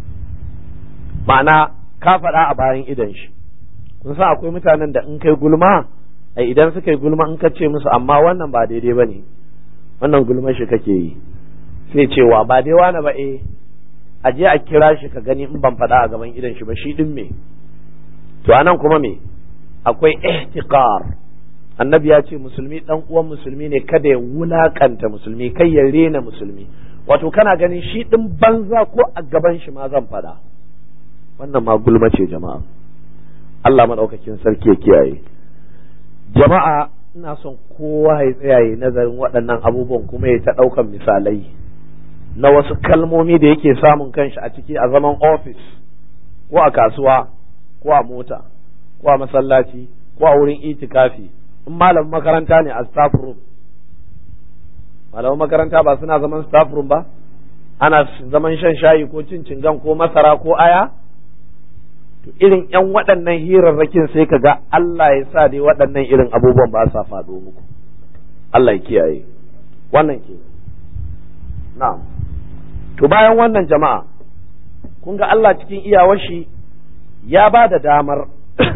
ma'ana ka faɗa a bayan idan shi. Kun san akwai mutanen da in kai gulma, ai idan suka yi gulma in ka ce musu amma wannan ba daidai ba ne, wannan gulma shi kake yi, sai cewa ba dai wani ba, a je a kira shi ka gani in ban faɗa a gaban idan shi ba, shi ɗin me. To anan kuma me, akwai ihtiqar. Annabi ya ce musulmi dan uwan musulmi ne, kada ya wulakanta musulmi, kai ya rena musulmi. Wato kana ganin shi ɗin banza ko a gaban shi ma zan faɗa. Wannan ma gulma ce jama'a. Allah maɗaukakin sarki ya kiyaye. Jama'a ina son kowa ya tsaya ya nazarin waɗannan abubuwan, kuma ya ta ɗaukan misalai na wasu kalmomi da yake samun kanshi a ciki a zaman ofis, ko a kasuwa, ko a mota, ko a masallaci, ko a wurin itikafi. In malamin makaranta ne a staff room, malamin makaranta ba suna zaman staff room ba, ana zaman shan shayi ko cin cingan ko masara ko aya. To irin yan waɗannan hirarrakin sai ka ga Allah ya sa dai waɗannan irin abubuwan ba sa faɗo muku. Allah ya kiyaye. Wannan ke. Na'am. To bayan wannan jama'a, kun ga Allah cikin iyawar shi ya ba da damar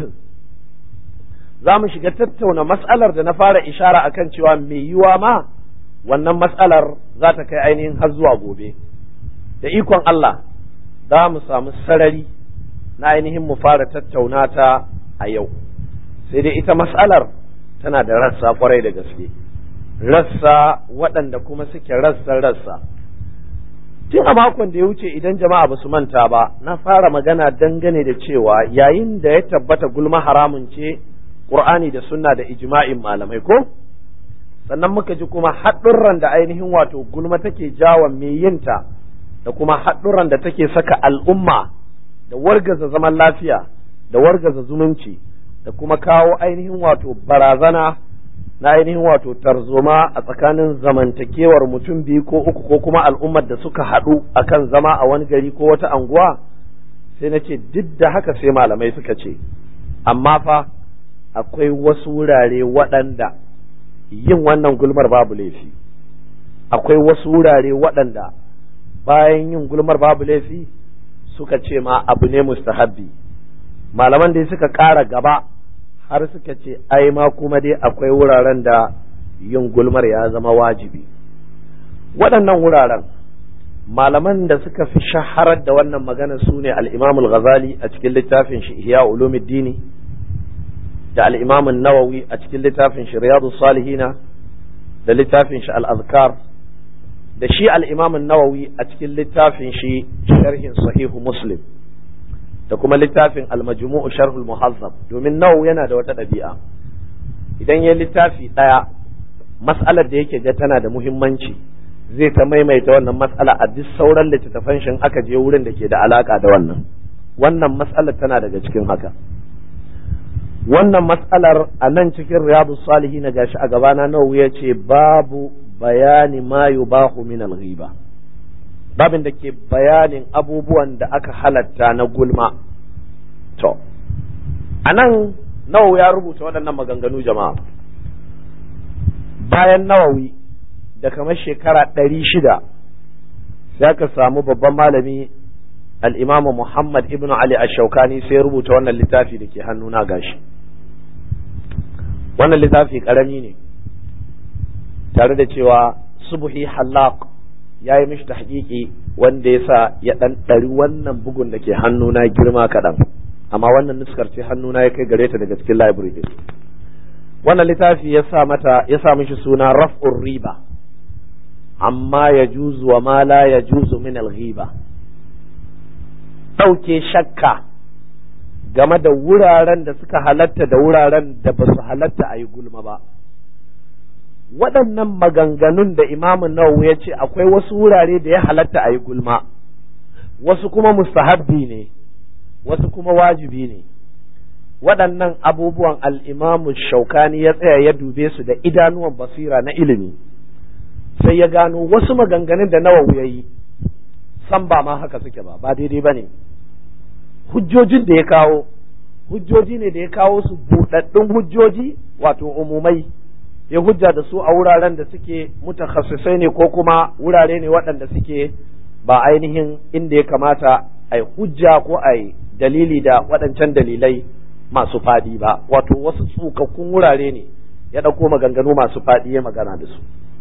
za mu shiga tattauna mas'alar da na fara ishara akan cewa mai yiwa ma wannan mas'alar za ta kai ainihin har zuwa gobe. Da ikon Allah za mu samu sarari na ainihin mu fara tattauna ta a yau. Sai dai ita mas'alar tana da rassa kwarai da gaske, rassa waɗanda kuma suke rassa. Tun a makon da ya wuce idan jama'a ba su manta ba, na fara magana dangane da cewa yayin da ya tabbata gulma haramun ce, Qur'ani da sunna da ijma'in malamai ko? Sannan muka ji kuma haɗurran da ainihin wato gulma take jawa mai yinta, da kuma haɗurran da take saka al'umma, da wargaza zaman lafiya, da wargaza zumunci, da kuma kawo ainihin wato barazana na ainihin wato tarzoma a tsakanin zamantakewar mutum biyu ko uku ko kuma al'ummar da suka haɗu akan zama a wani gari ko wata anguwa. Sai na ce duk da haka sai malamai suka ce, amma fa akwai wasu wurare waɗanda yin wannan gulmar babu laifi, akwai wasu wurare waɗanda bayan yin gulmar babu laifi suka ce ma abu ne mustahabbi. Malaman dai suka ƙara gaba har suka ce ai ma kuma dai akwai wuraren da yin gulmar ya zama wajibi. Waɗannan wuraren malaman da suka fi shaharar da wannan magana su ne al-Imam al-Ghazali a cikin littafin shi Ihya Ulumuddin, da al-Imam an-Nawawi a cikin littafin shi Riyadus Salihina, da littafin shi al-Azkar, da shi al-Imam an-Nawawi a cikin littafin shi Sharhin Sahihu Muslim, da kuma littafin al-majmu'u sharh al-muhazzab, domin Nawawi yana da wata ɗabi'a, idan ya littafi ɗaya mas'alar da yake ga tana da muhimmanci zai ta maimaita wannan mas'ala a duk sauran littattafan shin aka je wurin da ke da alaka da wannan mas'alar tana daga cikin haka. Wannan mas'alar a nan cikin riyadus salihin gashi a gabana Nawawi ya ce babu bayani ma yubahu min al-ghiba, babin da ke bayanin abubuwan da aka halatta na gulma. To anan Nawawi ya rubuta waɗannan maganganu jama'a bayan Nawawi da kamar shekara 600 sai aka samu babban malami al-Imam Muhammad ibn Ali ash-Shawkani sai ya rubuta wannan littafi da ke hannuna gashi. Wannan littafi karami ne, tare da cewa Subhi Hallaq ya yi mishi tahqiqi wanda ya sa ya ɗan ɗari wannan bugun da ke hannuna girma kaɗan, amma wannan nuskar ce hannuna ya kai gare ta daga cikin library din. Wannan littafi ya sa mishi suna Raf'ur Riba amma ya juzu wa ma la ya juzu min al-ghiba, ɗauke shakka game da wuraren da suka halatta da wuraren da ba su halatta a yi gulma ba. Waɗannan maganganun da Imamu Nawawi ya ce akwai wasu wurare da ya halatta a yi gulma, wasu kuma mustahabbi ne, wasu kuma wajibi ne. Waɗannan abubuwan al-Imamu Shaukani ya tsaya ya dube su da idanuwan basira na ilimi, sai ya gano wasu maganganun da Nawawi ya yi san ba ma haka suke ba daidai ba ne. Hujjojin da ya kawo hujjoji ne da ya kawo su buɗaɗɗun hujjoji, wato umumai, ya hujja da su a wuraren da suke mutakhassisai ne ko kuma wurare ne waɗanda suke ba ainihin inda ya kamata a yi hujja ko a yi dalili da waɗancan dalilai masu faɗi ba, wato wasu tsukakkun wurare ne ya ɗauko maganganu masu faɗi ya magana da su.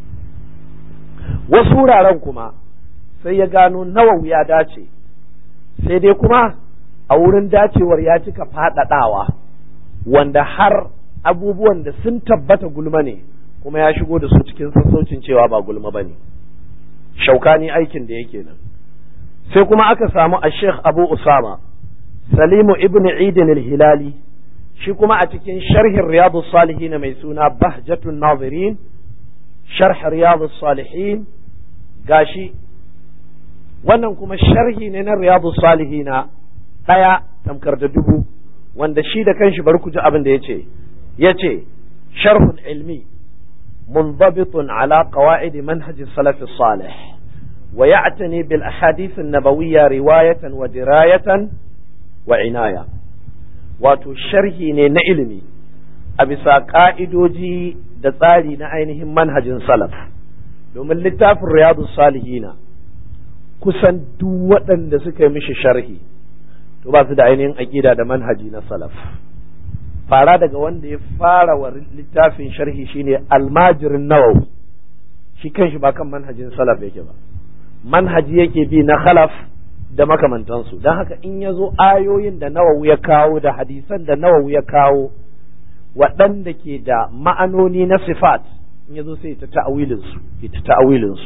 Wasu wuraren kuma sai ya gano Nawawi ya dace, sai dai kuma a wurin dacewar ya cika faɗaɗawa, wanda har abubuwan da sun tabbata gulma ne kuma ya shigo da su cikin sassaucin cewa ba gulma ba ne. Shaukani aikin da yake nan. Sai kuma aka samu a Sheikh Abu Usama Salimu ibn Idin al-Hilali, shi kuma a cikin sharhin Riyadus Salihin mai suna Bahjatun Nazirin, sharh Riyadus Salihin, gashi wannan kuma sharhi ne na Riyadus Salihin ɗaya tamkar da dubu, wanda shi da kanshi bari ku ji abin da yace sharhun ilmi munzabitun ala qawaid manhaj as-salaf as-salih wa ya'tani bil ahadith an-nabawiyya riwayatan wa dirayatan wa inaya. Wato sharhi ne na ilimi a bisa ka'idoji da tsari na ainihin manhajin salaf, domin littafin Riyadus Salihina kusan duk waɗanda suka yi mishi sharhi to ba su da ainihin aƙida da manhaji na salaf. Fara daga wanda ya fara wa littafin sharhi shine almajirin Nawawi, shi kanshi ba kan manhajin salaf yake ba, manhaji yake bi na khalaf da makamantansu. Don haka in ya zo ayoyin da Nawawi ya kawo da hadisan da Nawawi ya kawo waɗanda ke da ma'anoni na sifat, in ya zo sai ta ta'awilinsu.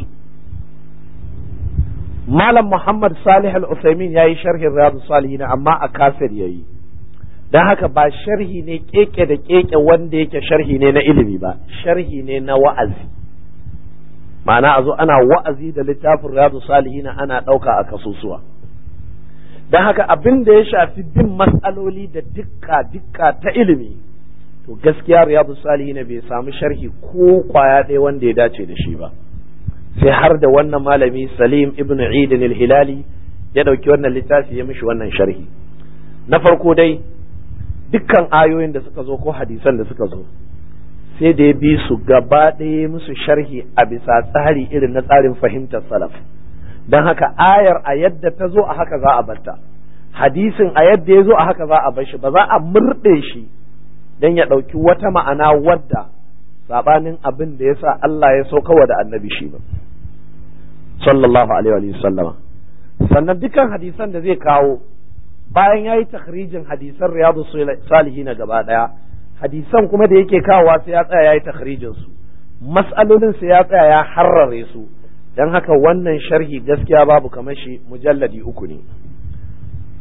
Malam Muhammad Salih Al-Uthaymin ya yi sharhin Riyadus Salihin amma a kasir ya yi, don haka ba sharhi ne keke da keke wanda yake sharhi ne na ilimi ba, sharhi ne na wa'azi. Ma'ana a zo ana wa'azi da littafin Riyadus Salihin ana ɗauka a kasusuwa. Don haka abin da ya shafi bin mas'aloli da dukka ta ilimi, to gaskiya Riyadus Salihin bai samu sharhi ko kwaya ɗaya wanda ya dace da shi ba. Sai har da wannan malami Salim ibn Idin al-Hilali ya ɗauki wannan littafi ya mishi wannan sharhi. Na farko dai dukkan ayoyin da suka zo ko hadisan da suka zo sai da ya bi su gaba ɗaya musu sharhi a bisa tsari irin na tsarin fahimtar salaf. Don haka ayar a yadda ta zo a haka za a barta, hadisin a yadda ya zo a haka za a bar shi, ba za a murɗe shi don ya ɗauki wata ma'ana wadda saɓanin abin da ya sa Allah ya saukawa da annabi shi ba, sallallahu alaihi wa sallama. Sannan dukkan hadisan da zai kawo bayan ya yi takhrijin hadisan Riyadus Salihin gaba ɗaya, hadisan kuma da yake kawowa sai ya tsaya ya yi takhrijin su, mas'alolin sai ya tsaya ya harrare su. Don haka wannan sharhi gaskiya babu kamar shi, mujalladi 3 ne.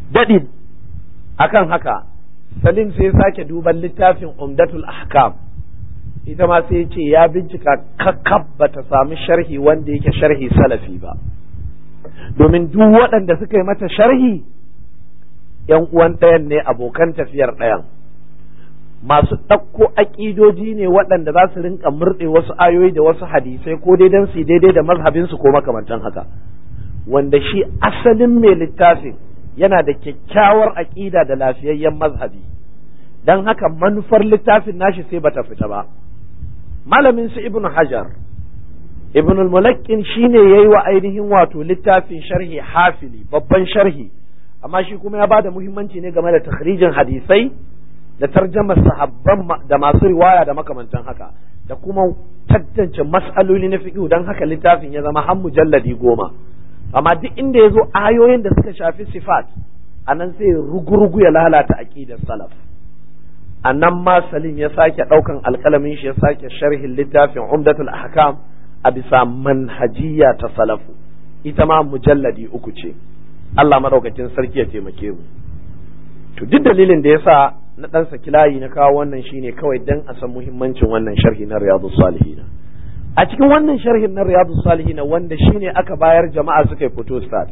daɗi akan haka Salim sai sake duban littafin Umdatul Ahkam, ita ma sai ce ya bincika kakkab bata samu sharhi wanda yake sharhi salafi ba, domin duk waɗanda suka yi mata sharhi ‘yan uwan ɗayan ne, abokan tafiyar ɗayan, masu ɗauko aƙidoji ne waɗanda za su rinka murɗe wasu ayoyi da wasu hadisai ko dai don su daidai da mazhabinsu ko makamantan haka, wanda shi asalin mai littafin yana da kyakkyawar aƙida da lafiyayyen mazhabi, don haka manufar littafin nashi sai bata fita ba. Malamin su Ibn Hajar, Ibn al-Mulakkin shine yayi wa ainihin wato littafin sharhi hafili, babban sharhi, amma shi kuma ya bada muhimmanci ne game da takhrijin hadisai da tarjamar sahabban da masu riwaya da makamantan haka, da kuma tantance mas'aloli na fiqh, don haka littafin ya zama har mujalladi 10. Amma duk inda ya zo ayoyin da suka shafi sifat, anan sai rugurugu ya lalata aqidar salaf. Anan ma Salim ya sake ɗaukan alƙalamin shi ya sake sharhin littafin Umdatul Ahkam a bisa manhajiyya ta salafu, ita ma mujalladi 3 ce. Allah madaukakin sarki ya taimake mu. To duk dalilin da yasa na dan saki layi na kawo wannan shine kawai dan a san muhimmancin wannan sharhi na Riyadus Salihin. A cikin wannan sharhin na Riyadus Salihin wanda shine aka bayar jama'a suka yi photo start,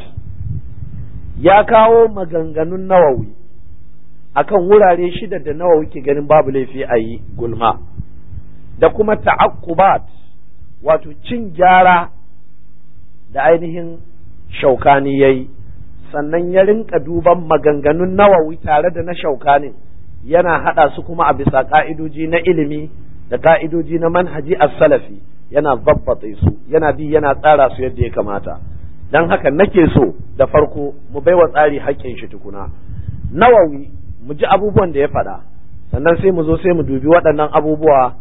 ya kawo maganganun Nawawi akan wurare 6 da Nawawi ke ganin babu laifi a yi gulma, da kuma ta'aqqubat, wato cin gyara da ainihin Shaukani yayi, sannan ya rinka duban maganganun Nawawi tare da na Shaukanin, yana hada su kuma a bisa ka'idoji na ilimi da ka'idoji na manhaji as-salafi, yana zabbata su, yana bi yana tsara su yadda ya kamata. Dan haka nake so da farko mu baiwa tsari haƙƙin shi tukuna. Nawawi mu ji abubuwan da ya faɗa, sannan sai mu zo sai mu dubi waɗannan abubuwa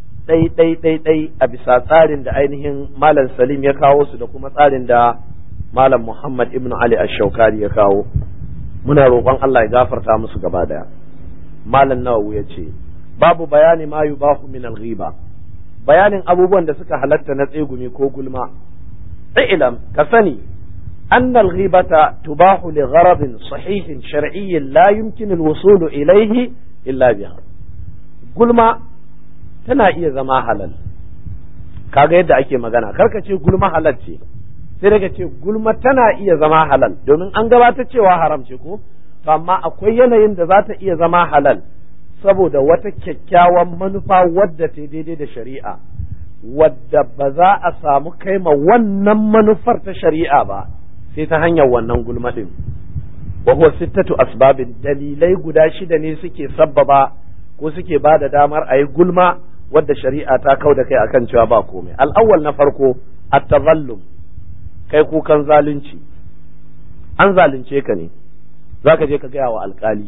ɗai a bisa tsarin da ainihin Malam Salim ya kawo su da kuma tsarin da Malam Muhammad ibn Ali ash-Shawkani ya kawo. Muna roƙon Allah ya gafarta musu gaba daya. Malam Nawawi ya ce, babu bayani ma yubahu min al-ghiba, bayanin abubuwan da suka halatta na tsegumi ko gulma. Ilam ka sani أن الغيبة تباح لغرض صحيح شرعي لا يمكن الوصول إليه إلا بها. gulma tana iya zama halal, kaga yadda ake magana, karka ce gulma halal ce, sai daga ce gulma tana iya zama halal, domin an gabata cewa haram ce ko, to amma akwai yanayin da za ta iya zama halal saboda wata kyakkyawan manufa wadda ta daidai da shari'a, wadda ba za a samu kaima wannan manufar ta shari'a ba sai ta hanyar wannan gulma din. wa huwa 6 asbabin, dalilai guda 6 ne suke sabbaba ko suke ba da damar a yi gulma wadda shari'a ta kau da kai akan cewa ba komai. Al'awwal na farko at-tazallum, kai kukan zalunci, an zalunce ka ne, zaka je ka gaya wa alkali,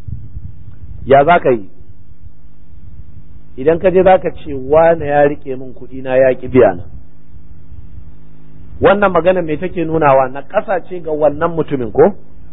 ya zaka yi? Idan ka je zaka ce wane ya rike min kuɗi na ya ki biya na. Wannan magana me take nunawa? Na ƙasa ce ga wannan mutumin ko?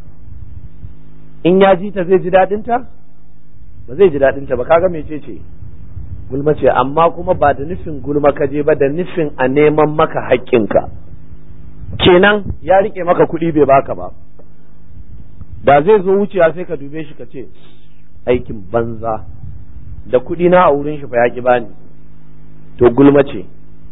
In ya ji ta zai ji daɗinta? Ba zai ji daɗinta ba, kaga mece ce? Gulma ce, amma kuma ba da nufin gulma ka je ba, da nufin a neman maka haƙƙinka. Kenan ya rike maka kuɗi bai baka ba, da zai zo wucewa sai ka dube shi ka ce aikin banza, da kuɗi na a wurin shi fa ya ki bani, to gulma ce.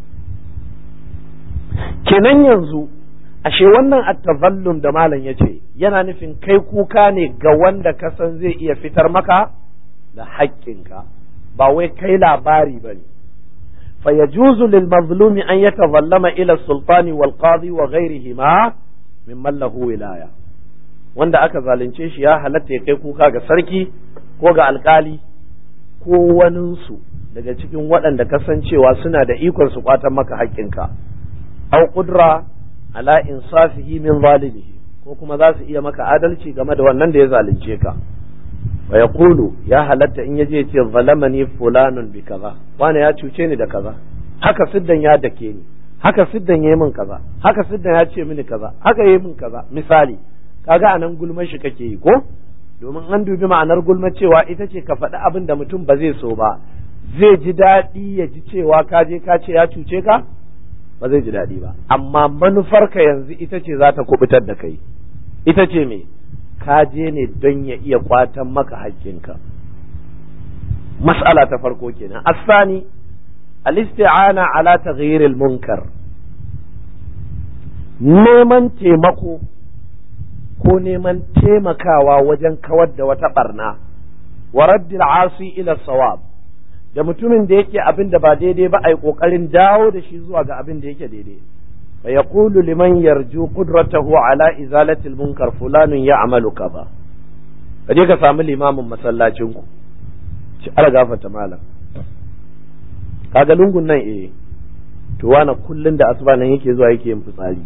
Kenan yanzu ashe wannan at-tazallum da malam yace yana nufin kai kuka ne ga wanda ka san zai iya fitar maka da haƙƙinka, ba wai kai labari bane. fa yajuzu lil mazlumi an yatazallama ila sultani wal qadi wa ghayrihima mimman lahu wilaya. Wanda aka zalunce shi ya halatta ya kai kuka ga sarki ko ga alkali ko waninsu daga cikin waɗanda kasancewa suna da ikon su kwatan maka haƙƙinka, au qudra ala insafihi min zalimihi, ko kuma za su iya maka adalci game da wannan da ya zalunce ka. wa yaqulu, ya halatta in yaje ya ce zalamani fulanun bi kaza, wani ya cuce ni da kaza, haka siddan ya dake ni, haka siddan yayi min kaza, haka siddan ya ce mini kaza, haka yayi min kaza. Misali, kaga anan gulmar shi kake yi ko? Domin an dubi ma'anar gulma cewa ita ce ka faɗi abin da mutum ba zai so ba, zai ji daɗi ya ji cewa ka je ka ce ya cuce ka? Ba zai ji daɗi ba, amma manufarka yanzu ita ce za ta kubutar da kai. Ita ce me? ka je ne don ya iya kwatan maka haƙƙinka. Mas'ala ta farko kenan. Asani al-isti'ana ala taghyir al-munkar, neman taimako ko neman taimakawa wajen kawar da wata barna, wa raddil asi ila sawab, da mutumin da yake abin da ba daidai ba ai kokarin dawo da shi zuwa ga abin da yake daidai. fa yaqulu liman yarju qudratahu ala izalati al-munkar fulanun ya'malu kaza. kaje ka samu limamin masallacin ku, ci ala gafata malam, kaga lungun nan to wani kullun da asuba nan yake zuwa yake yin fitsari.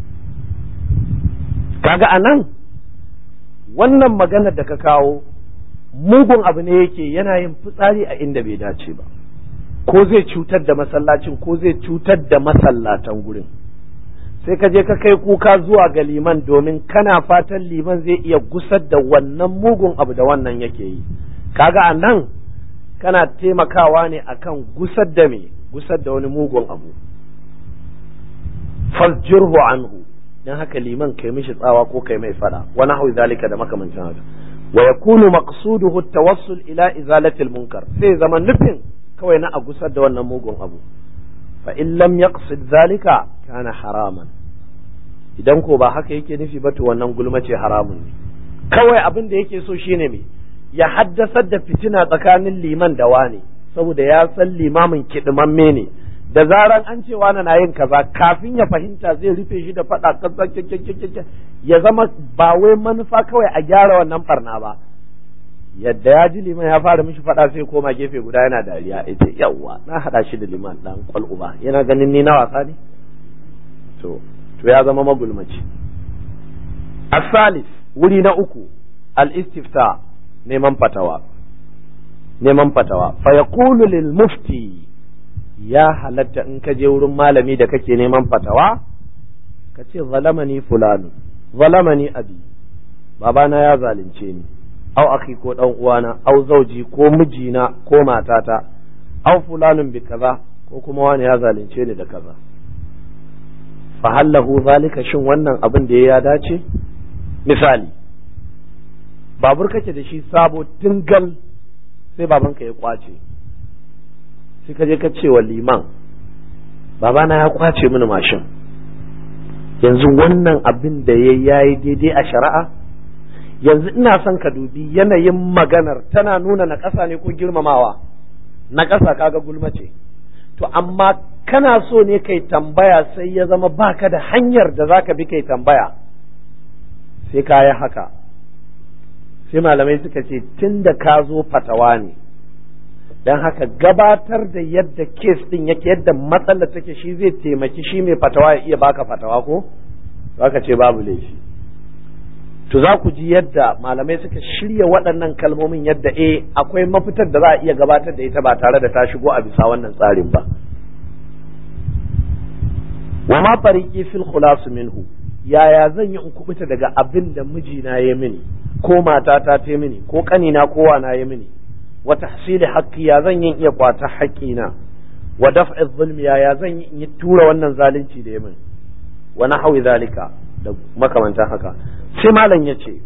Kaga anan wannan magana da ka kawo mugun abu ne yake, yana yin fitsari a inda bai dace ba, ko zai cutar da masallacin ko zai cutar da masallatan gurin. sai ka je ka kai kuka zuwa ga liman domin kana fatan liman zai iya gusar da wannan mugun abu da wannan yake yi. Kaga anan kana taimakawa ne akan gusar da gusar da wani mugun abu. Fasjurhu anhu, dan haka liman kai mishi tsawa ko kai mai fada, wa nahwu zalika da makamancin haka. wa yakunu maqsuduhu at-tawassul ila izalati al-munkar, sai zaman nufin kawai na a gusar da wannan mugun abu. fa in lam yaqsid zalika kana haraman, idan ko ba haka yake nufi ba to wannan gulma ce haramun ne. kawai abin da yake so shine ya haddasar da fitina tsakanin liman da wani, saboda ya san limamin kidimamme ne, da zaran an ce wani na yin kaza kafin ya fahimta zai rufe shi da faɗa kaza, ya zama ba wai manufa kawai a gyara wannan barna ba. Yadda ya ji liman ya fara mishi faɗa sai koma gefe guda yana dariya, ita yawwa na haɗa shi da liman dan kwal'uba, yana ganin ni na wasa ne, to ya zama magulmaci. As-salis, wuri na uku, al-istifta, neman fatawa. Fa yaqulu lil mufti, ya halatta in ka je wurin malami da kake neman fatawa ka ce zalamani fulanu, zalamani abi, babana ya zalunce ni, au akhi ko dan uwana, au zauji ko mijina ko matata, au fulanun bi kaza, ko kuma wani ya zalunce ni da kaza. fa hallahu zalika, shin wannan abin da ya dace? Misali, babur kake da shi sabo tingal, sai babanka ya kwace, sai ka je ka ce wa liman, babana ya kwace mini mashin, yanzu wannan abin da ya yi daidai a shari'a? Yanzu ina son ka dubi yanayin maganar, tana nuna na ƙasa ne ko girmamawa? Na ƙasa, kaga gulma ce. To amma kana so ne kai tambaya sai ya zama baka da hanyar da zaka bi kai tambaya, sai ka yi haka. Sai malamai suka ce tunda ka zo fatawa ne, don haka gabatar da yadda kes din yake, yadda matsalar take, shi zai taimaki shi mai fatawa ya iya baka fatawa, ko zaka ce babu laifi. To za ku ji yadda malamai suka shirya waɗannan kalmomin, yadda akwai mafitar da za a iya gabatar da ita ba tare da ta shigo a bisa wannan tsarin ba. wa ma fariqi fil khulas minhu, yaya zan yi in kubuta daga abin da mijina ya mini, ko matata ta mini, ko kanina ko wana ya mini? wa tahsili haqqi, ya zan yi iya kwata haƙƙina? wa daf'i zulmi, ya zan yi in tura wannan zalunci da ya mini? wa nahwi zalika, da makamantan haka. sai malam ya ce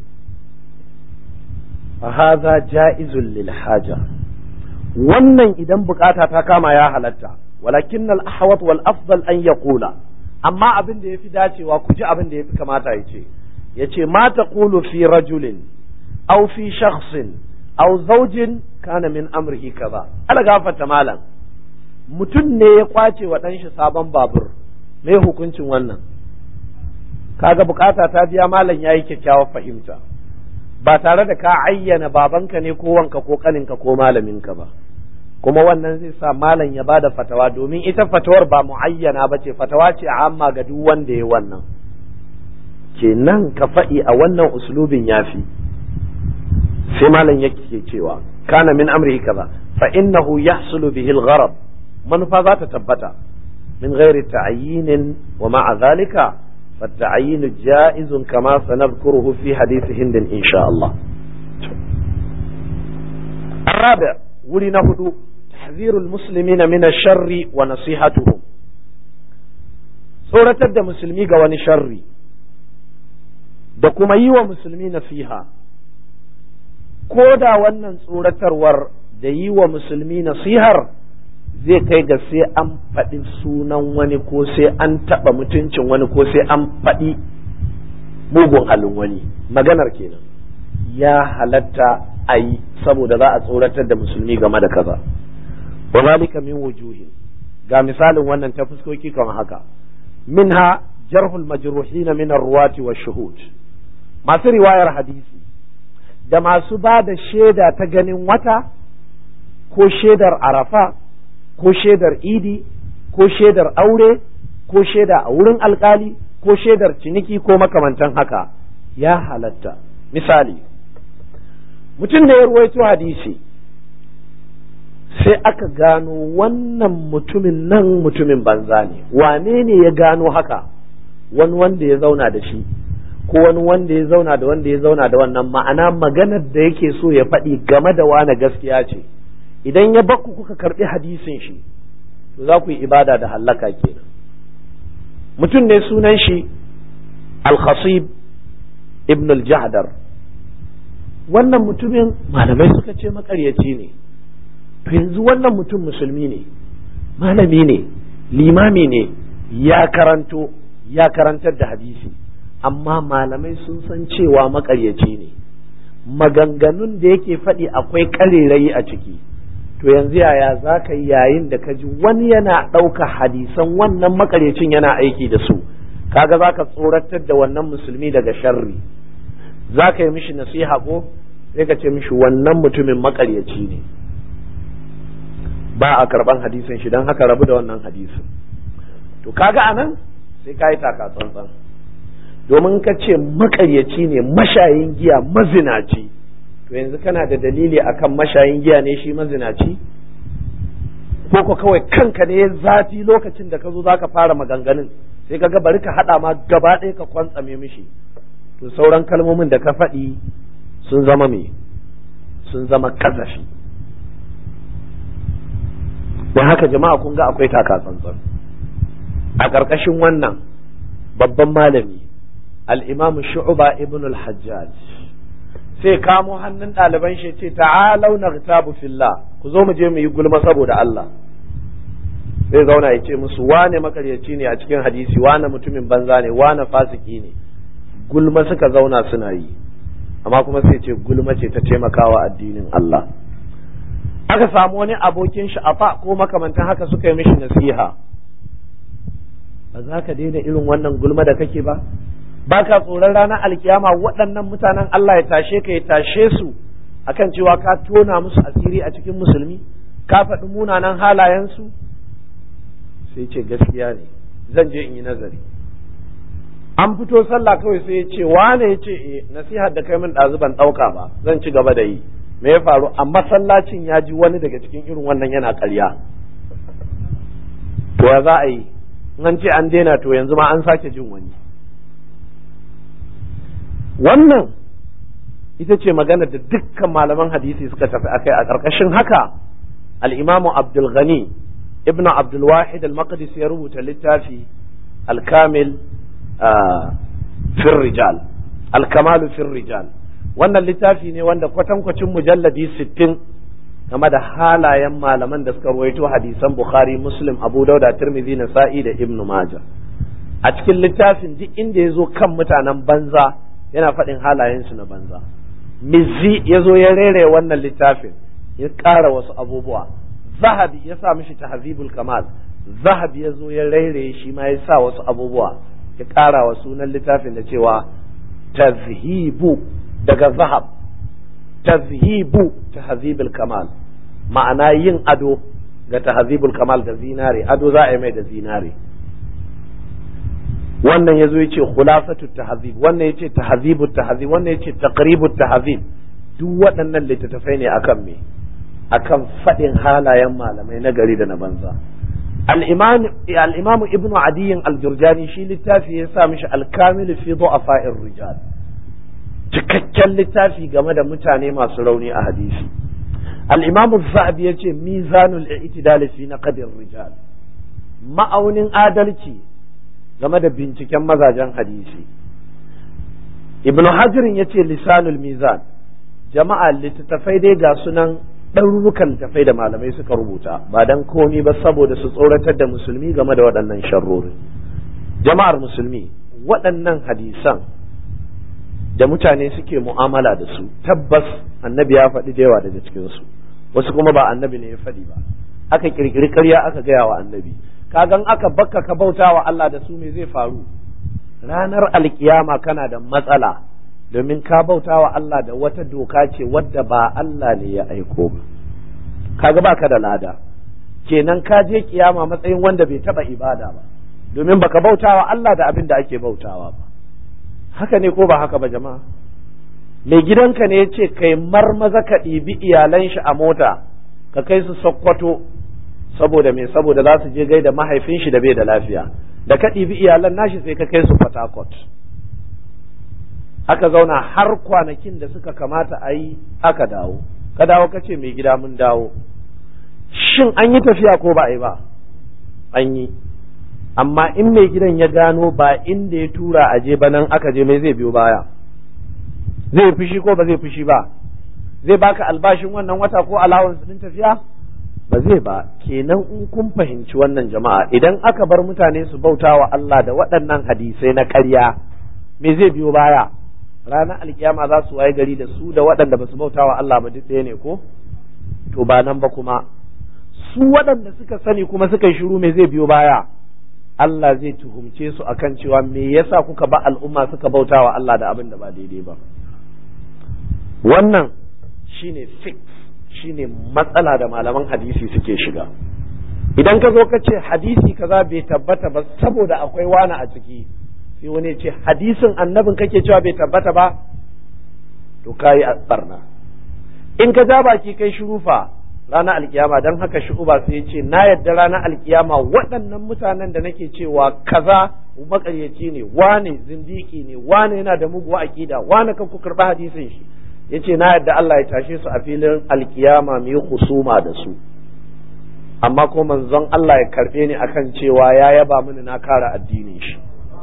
fa hadha ja'izun lil haja, wannan idan bukata ta kama ya halatta. walakin al ahwat wal afdal an yaqula, amma abin da yafi dacewa, ku ji abin da yafi kamata yace ma taqulu fi rajulin aw fi shakhsin aw zawjin kana min amrihi kaza. ala gafarta malam, mutum ne ya kwace wa dan shi sabon babur, me hukuncin wannan? kaga bukata ta biya, malam yayi kyakkyawar fahimta, ba tare da ka ayyana babanka ne ko wanka ko kaninka ko malaminka ba. kuma wannan zai sa malam ya bada fatawa, domin ita fatawar ba muayyana ba ce, fatawa ce amma ga duk wanda ya wannan. kenan ka faɗi a wannan uslubin yafi. sai malam yake cewa kana min amrihi kaza fa innahu yahsulu bihi al-gharad, manufa za ta tabbata min ghairi ta'yin, wa ma'a dhalika فالتعيين جائز كما سنذكره في حديث هند إن شاء الله. الرابع، ولنا هدوء، تحذير المسلمين من الشر ونصيحتهم. سورة تبدأ مسلمي قواني شري، da kuma yi wa musulmi nasiha, ko da wannan tsoratarwar da yi wa musulmi nasihar zai kai ga sai an faɗi sunan wani ko sai an taɓa mutuncin wani ko sai an faɗi mugun halin wani, maganar kenan ya halatta a yi saboda za a tsoratar da musulmi game da kaza. wa zalika min wujuhin, ga misalin wannan ta fuskoki kamar haka: minha jarhul majruhin min ar-ruwati wash-shuhud, masu riwayar hadisi da masu ba da shaida ta ganin wata ko shaidar arafa ko shaidar idi ko shaidar aure ko shaida a wurin alkali ko shaidar ciniki ko makamantan haka, ya halatta. Misali, mutum da ya ruwaito hadisi sai aka gano wannan mutumin nan mutumin banza ne. Wane ne ya gano haka? Wani wanda ya zauna da shi ko wani wanda ya zauna da wanda ya zauna da wannan, ma'ana maganar da yake so ya faɗi game da wane gaskiya ce. Idan ya bakku kuka karɓi hadisin shi, to za ku yi ibada da hallaka kenan. Mutum ne sunan shi Al-Khasib ibn al-Jahdar. Wannan mutumin malamai suka ce makaryaci ne. To yanzu wannan mutum musulmi ne, malami ne, limami ne, ya karantar da hadisi, amma malamai sun san cewa makaryaci ne. Maganganun da yake faɗi akwai ƙarerayi a ciki. To yanzu yaya za ka yi yayin da ka ji wani yana ɗauka hadisan wannan makaryacin yana aiki da su? Kaga za ka tsoratar da wannan musulmi daga sharri. Za ka yi mishi nasiha ko sai ka ce mishi wannan mutumin makaryaci ne, ba a karban hadisin shi, don haka rabu da wannan hadisin. To kaga anan sai ka yi taka tsantsan, domin ka ce makaryaci ne, mashayin giya, mazinaci, to yanzu kana da dalili akan mashayin giya ne shi mazinaci? Ko kawai kanka ne ya zafi lokacin da ka zo zaka fara maganganun sai ka ga bari ka haɗa ma gaba ɗaya ka kwantsame mishi, to sauran kalmomin da ka faɗi sun zama me? Sun zama kasafi. Don haka jama'a kun ga akwai taka tsantsan. A ƙarƙashin wannan babban malami al-Imam Shu'ba ibn al-Hajjaj sai kamo hannun ɗaliban shi ce ta'alau naghtabu fillah, ku zo mu je mu yi gulma saboda Allah. Sai zauna ya ce musu wane makaryaci ne a cikin hadisi, wane mutumin banza ne, wane fasiki ne. Gulma suka zauna suna yi, amma kuma sai ce gulma ce ta taimakawa addinin Allah. Aka samu wani abokin shi afa ko makamantan haka suka yi mishi nasiha, ba za ka daina irin wannan gulma da kake ba? Ba ka tsoron ranar alkiyama waɗannan mutanen Allah ya tashe ka, ya tashe su akan cewa ka tona musu asiri a cikin musulmi, ka faɗi munanan halayensu? Sai ce gaskiya ne, zan je in yi nazari. An fito sallah kawai sai ya ce wane, ya ce nasihar da kai min ɗazu ban ɗauka ba, zan ci gaba da yi. Me ya faru? A masallacin ya ji wani daga cikin irin wannan yana ƙarya. To ya za a yi? An ce an daina, to yanzu ma an sake jin wani. Wannan ita ce magana da dukkan malaman hadisi suka tafi akai. A ƙarƙashin haka al-Imam Abdul Ghani ibn Abdul Wahid al-Maqdisi ya rubuta littafi al-Kamil fi rijal, al-Kamal fi rijal. Wannan littafi ne wanda kwatankwacin mujalladi 60 game da halayen malaman da suka ruwaito hadisan Bukhari, Muslim, Abu Dauda, Tirmidhi, Nasa'i da Ibn Majah. A cikin littafin duk inda ya zo kan mutanen banza yana faɗin halayensu na banza. Mizzi ya zo ya rere wannan littafin, ya ƙara wasu abubuwa. Zahabi ya sa mishi Tahzibul Kamal. Zahabi ya zo ya rere shi ma ya sa wasu abubuwa, ya ƙara wa sunan littafin da cewa tazhibu, daga zahab, tazhibu tahzibul kamal, ma'ana yin ado ga tahzibul kamal da zinare, ado za a yi mai da zinare. Wannan yazo yace khulasatut tahzib, wannan yace tahzibut tahzib, wannan yace taqribut tahzib. Duk waɗannan littattafai ne akan me? Akan faɗin halayen malamai na gari da na banza. al-imam ibn Adi al-Jurjani shi littafi ya sa mishi al-kamil fi du'afa'ir rijal, cikakken littafi game da mutane masu rauni a hadisi. al-Imam az-Zahabi yace mizanul i'tidal fi naqdir rijal, ma'aunin adalci game da binciken mazajen hadisi. ibnu hajirin yace lisanul mizan, jama'a littattafai dai ga sunan ɗarurukan littattafai da malamai suka rubuta ba dan komi ba saboda su tsoratar da musulmi game da waɗannan sharrori. Jama'ar musulmi, waɗannan hadisan da mutane suke mu'amala da su tabbas annabi ya faɗi da yawa daga cikinsu, wasu kuma ba annabi ne ya faɗi ba, aka kirkiri ƙarya aka gaya wa annabi. Kagan aka bakka ka bauta wa Allah da su me zai faru? Ranar alkiyama kana da matsala, domin ka bauta wa Allah da wata doka ce wadda ba Allah ne ya aiko ba. Kaga baka da lada, kenan ka je kiyama matsayin wanda bai taɓa ibada ba, domin baka bauta wa Allah da abin da ake bautawa ba. Haka ne ko ba haka ba jama'a? Mai gidanka ne ya ce kai marmaza ka ɗibi iyalan shi a mota ka kai su Sokoto, saboda me? Saboda za su je gaida mahaifin shi da bai da lafiya. Da ka ɗibi iyalan nashi sai ka kai su Port Harcourt. Aka zauna har kwanakin da suka kamata a yi aka dawo. Ka dawo ka ce mai gida mun dawo. Shin an yi tafiya ko ba a yi ba? An yi. Amma in mai gidan ya gano ba inda ya tura a je ba nan aka je, mai zai biyo baya? Zai fushi ko ba zai fushi ba? Zai baka albashin wannan wata ko allowance din tafiya? Ba zai ba. Kenan in kun fahimci wannan jama'a, idan aka bar mutane su bauta wa Allah da waɗannan hadisai na ƙarya, me zai biyo baya? Ranar alkiyama za su waye gari da su da waɗanda ba su bauta wa Allah ba duk ɗaya ne ko? To ba nan ba kuma, su waɗanda suka sani kuma suka yi shiru, me zai biyo baya? Allah zai tuhumce su akan cewa me yasa kuka ba al'umma suka bauta wa Allah da abin da ba daidai ba. Wannan shine fix, shine matsala da malaman hadisi suke shiga. Idan ka zo ka ce hadisi kaza bai tabbata ba saboda akwai wani a ciki, sai wani ce hadisin annabin kake cewa bai tabbata ba, to kayi barna. In ka ja baki kai shurufa ranar alkiyama, don haka shu'uba sai ya ce na yadda ranar alkiyama waɗannan mutanen da nake cewa kaza makaryaci ne, wane zindiki ne, wane yana da muguwa aqida, wane kan ku karɓi hadisin shi, yace na yadda Allah ya tashe su a filin alkiyama mu yi husuma da su, amma ko manzon Allah ya karɓe ni akan cewa ya yaba mini na kare addinin shi.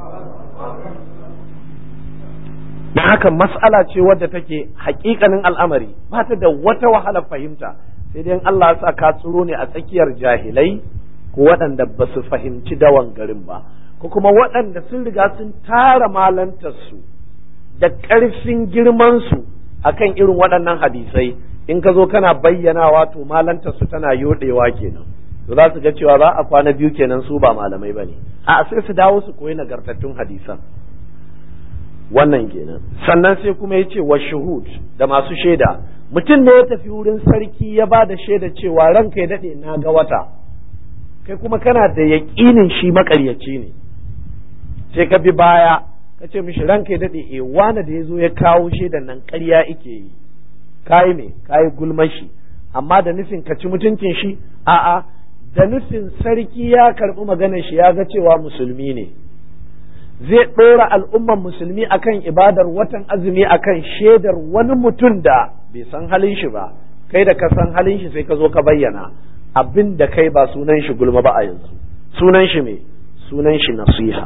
don haka mas'ala ce wadda take haƙiƙanin al'amari, ba ta da wata wahalar fahimta, sai dai Allah ya sa ka tsiro ne a tsakiyar jahilai ko waɗanda ba su fahimci dawan garin ba, ko kuma waɗanda sun riga sun tara malantarsu da ƙarfin girmansu akan irin waɗannan hadisai. In ka zo kana bayyanawa to malantarsu tana yoɗewa kenan, to za su ga cewa za a kwana biyu kenan su ba malamai ba ne, a sai su dawo su koyi nagartattun hadisan. Wannan kenan. Sannan sai kuma ya ce wa shuhud, da masu shaida. Mutum ne ya tafi wurin sarki ya ba da shaida cewa ranka ya daɗe na ga wata, kai kuma kana da yaƙinin shi maƙaryaci ne, sai ka bi baya ka ce mishi ranka ya daɗe wane da ya zo ya kawo shaidan nan ƙarya ike yi, kayi me, kayi gulmar shi, amma da nufin ka ci mutuncin shi? A'a, da nufin sarki ya karɓi maganar shi ya ga cewa musulmi ne, zai ɗora al'umman musulmi akan ibadar watan azumi akan shaidar wani mutum da bai san halin shi ba, kai da ka san halin shi sai ka zo ka bayyana abin da kai ba sunan shi gulma ba a yanzu, sunan shi me, sunan shi nasiha.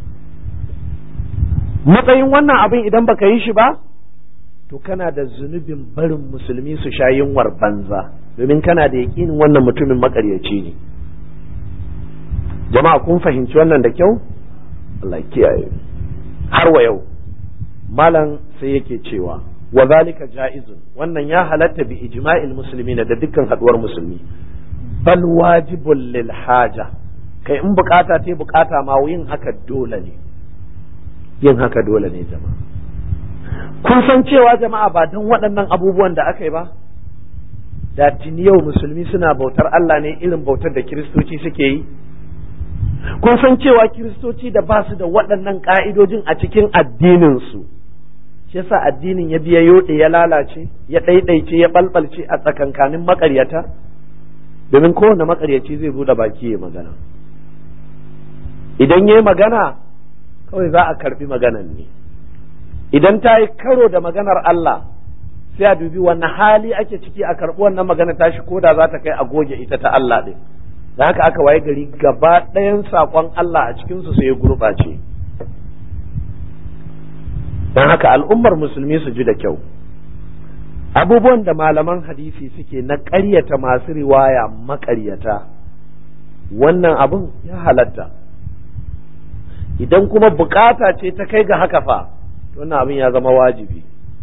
Matsayin wannan abin idan baka yi shi ba, to kana da zunubin barin musulmi su sha yunwar banza, domin kana da yaƙinin wannan mutumin maƙaryaci ne. Jama'a kun fahimci wannan da kyau? Allah kiyaye. Har wa yau malam sai yake cewa wa zalika jaizun, wannan ya halatta bi ijma'il muslimina da dukkan haduwar musulmi, bal wajibul lil haja, kai in bukata ta bukata ma yin haka dole ne, yin haka dole ne jama'a. Kun san cewa jama'a ba don waɗannan abubuwan da aka yi ba, da tuni yau musulmi suna bautar Allah ne irin bautar da kiristoci suke yi. Kun san cewa kiristoci da ba su da waɗannan ƙa'idojin a cikin addininsu, shi yasa addinin ya biya yoɗe ya lalace, ya ɗaiɗaice ya ɓalɓalce a tsakankanin maƙaryata, domin kowane maƙaryaci zai buɗe baki ya magana. Idan ya yi magana kawai za a karɓi maganan ne, idan ta yi karo da maganar Allah sai a dubi wannan hali ake ciki a karɓi wannan magana tashi, ko da za ta kai a goge ita ta Allah ɗin. Da haka aka waye gari gaba ɗayan saƙon Allah a cikinsu sai ya gurɓace. don haka al'ummar musulmi su ji da kyau, abubuwan da malaman hadisi suke na ƙaryata masu riwaya maƙaryata, wannan abun ya halatta. Idan kuma bukata ce ta kai ga haka fa, wannan abin ya zama wajibi.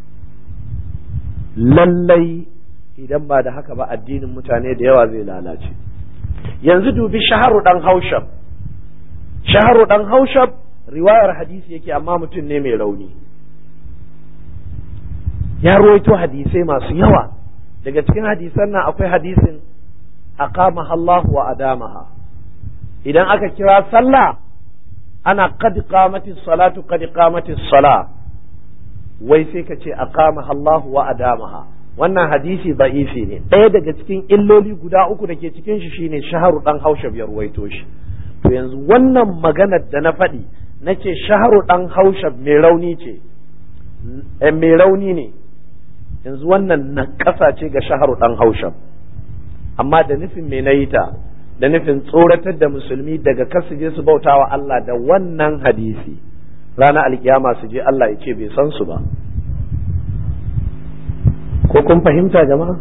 Lallai idan ba da haka ba addinin mutane da yawa zai lalace. Yanzu dubi Shaharu dan Haushab. Shaharu dan Haushab riwayar hadisi yake amma mutum ne mai rauni, ya ruwaito hadisai masu yawa. Daga cikin hadisan nan akwai hadisin aqamaha Allah wa adamaha. Idan aka kira sallah ana qad qamatis salatu qad qamatis sala, wai sai ka ce aqamaha Allah wa adamaha. Wannan hadisi da'ifi ne. Ɗaya daga cikin illoli guda uku da ke cikin shi shine Shaharu dan Haushab ya ruwaito shi. To yanzu wannan maganar da na faɗi nace Shaharu dan Haushab mai rauni ce, mai rauni ne, yanzu wannan na ƙasa ce ga Shaharu dan Haushab. Amma da nufin me nayi ta? Da nufin tsoratar da musulmi daga kar su je su bautawa Allah da wannan hadisi, ranar alkiyama su je Allah ya ce bai san su ba. Ko kun fahimta jama'a?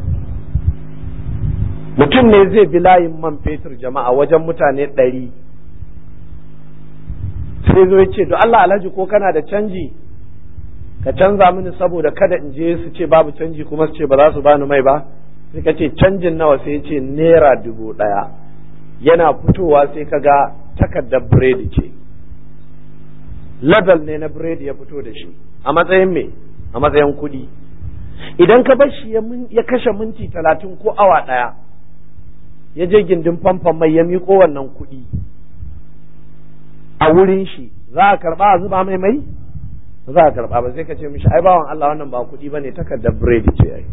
Mutum ne zai bi layin man fetur jama'a wajen mutane 100, sai zo ya ce to Allah alhaji ko kana da canji ka canza mini saboda kada in je su ce babu canji kuma su ce ba za su bani mai ba. Sai ka ce canjin nawa? sai ya ce naira 1000. Yana fitowa sai ka ga takardar biredi ce, label ne na biredi ya fito da shi a matsayin me? A matsayin kuɗi. Idan ka bar shi ya kashe minti 30 ko awa 1, ya je gindin famfon mai ya miƙo wannan kuɗi a wurin shi, za a karɓa a zuba mai mai? Za a karɓa ba. Sai ka ce mishi ai bawan Allah wannan ba kuɗi bane, takardar biredi ce ai.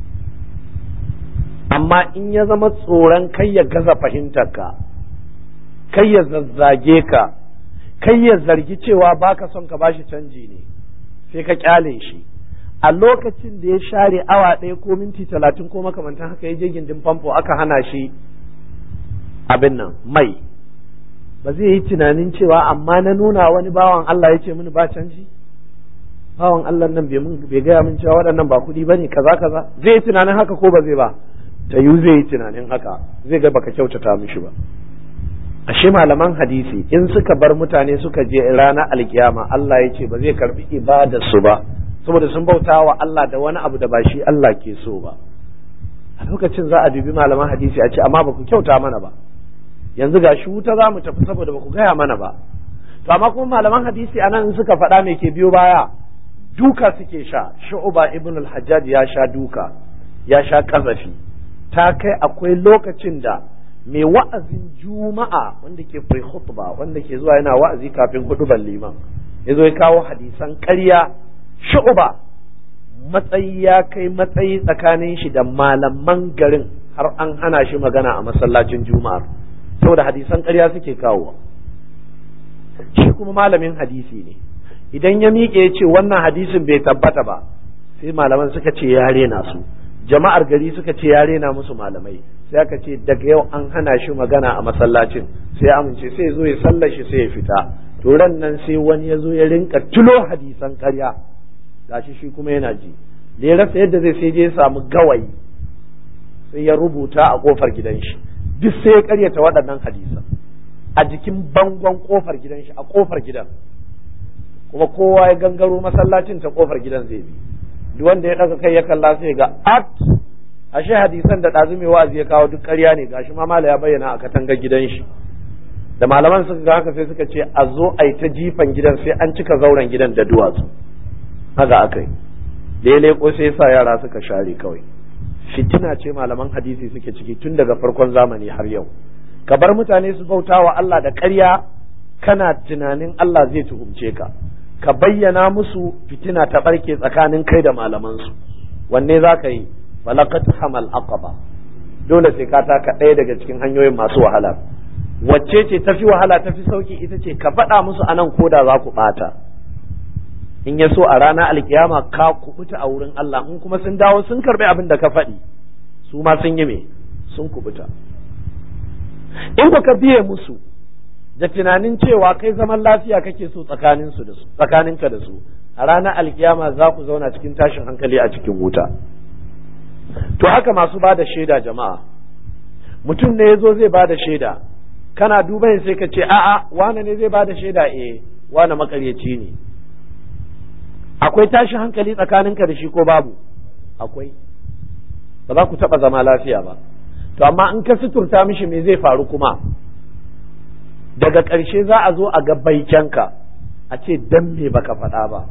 Amma in ya zama tsoron kai ya gaza fahimtar ka, kai ya zazzage ka, kai ya zargi cewa baka son ka bashi canji ne, sai ka kyale shi. A lokacin da ya share awa 1 ko minti 30 ko makamantan haka ya je gindin famfo aka hana shi abin nan mai, ba zai yi tunanin cewa amma na nuna wani bawan Allah ya ce mini ba canji, bawan Allah nan bai gaya min cewa waɗannan ba kuɗi bane kaza kaza. Zai yi tunanin haka ko ba zai ba? Ta yi zai yi tunanin haka, zai ga baka kyautata mishi ba. Ashe malaman hadisi in suka bar mutane suka je ranar alkiyama, Allah ya ce ba zai karbi ibadar su ba, saboda sun bauta wa Allah da wani abu da ba shi Allah ke so ba. A lokacin za a dubi malaman hadisi a ce amma ba ku kyauta mana ba, yanzu ga shi wuta za mu tafi saboda ba ku gaya mana ba. To amma kuma malaman hadisi anan suka faɗa me ke biyo baya? Duka suke sha. Shu'ba ibn al-Hajjaj ya sha duka, ya sha kazafi, ta kai akwai lokacin da mai wa'azin juma'a wanda ke pre khutba, wanda ke zuwa yana wa'azi kafin hudubar liman, ya zo ya kawo hadisan ƙarya. Shu'ba matsayi ya kai matsayi tsakanin shi da malaman garin, har an hana shi magana a masallacin juma'ar saboda hadisan ƙarya suke kawo. Shi kuma malamin hadisi ne, idan ya miƙe ya ce wannan hadisin bai tabbata ba, sai malaman suka ce ya rena su, jama'ar gari suka ce ya rena musu malamai, sai aka ce daga yau an hana shi magana a masallacin. Sai amince, sai zo ya sallar shi sai ya fita. To ran nan sai wani ya zo ya rinka tulo hadisan ƙarya, gashi shi kuma yana ji. Da ya rasa yadda zai sai je ya samu gawayi, sai ya rubuta a kofar gidan shi, duk sai ya ƙaryata waɗannan hadisan a jikin bangon kofar gidan shi, a kofar gidan, kuma kowa ya gangaro masallacin ta kofar gidan zai bi. Duk wanda ya ɗaga kai ya kalla sai ga ashe hadisan da ɗazu mai wa'azi ya kawo duk ƙarya ne, gashi ma mala ya bayyana a katangar gidan shi. Da malaman suka ga haka sai suka ce a zo a yi ta jifan gidan sai an cika zauren gidan da duwatsu. Haka aka yi. Da ya leƙo sai sa yara suka share kawai. Fitina ce malaman hadisi suke ciki tun daga farkon zamani har yau. Ka bar mutane su bauta wa Allah da ƙarya, kana tunanin Allah zai tuhumce ka. Ka bayyana musu, fitina ta ɓarke tsakanin kai da malamansu. Wanne za ka yi? Falaqat hamal aqaba. Dole sai ka taka ɗaya daga cikin hanyoyin masu wahala. Wacce ce tafi wahala tafi sauki? Ita ce ka faɗa musu anan koda za ku ɓata. In ya so a ranar alkiyama ka kubuta a wurin Allah, in kuma sun dawo sun karɓi abin da ka faɗi, su ma sun yi me? Sun kubuta. In ka biye musu da tunanin cewa kai zaman lafiya kake so tsakaninka da su, a ranar alkiyama za ku zauna cikin tashin hankali a cikin wuta. To haka masu ba da shaida jama'a, mutum ne ya zo zai ba da shaida, kana duban sai ka ce a'a wane ne zai ba da shaida, wane makaryaci ne. Akwai tashin hankali tsakaninka da shi ko babu? Akwai. Ba za ku taɓa zama lafiya ba. To amma in ka suturta mishi me zai faru kuma? Daga ƙarshe za a zo a ga baikenka a ce dan me baka faɗa ba.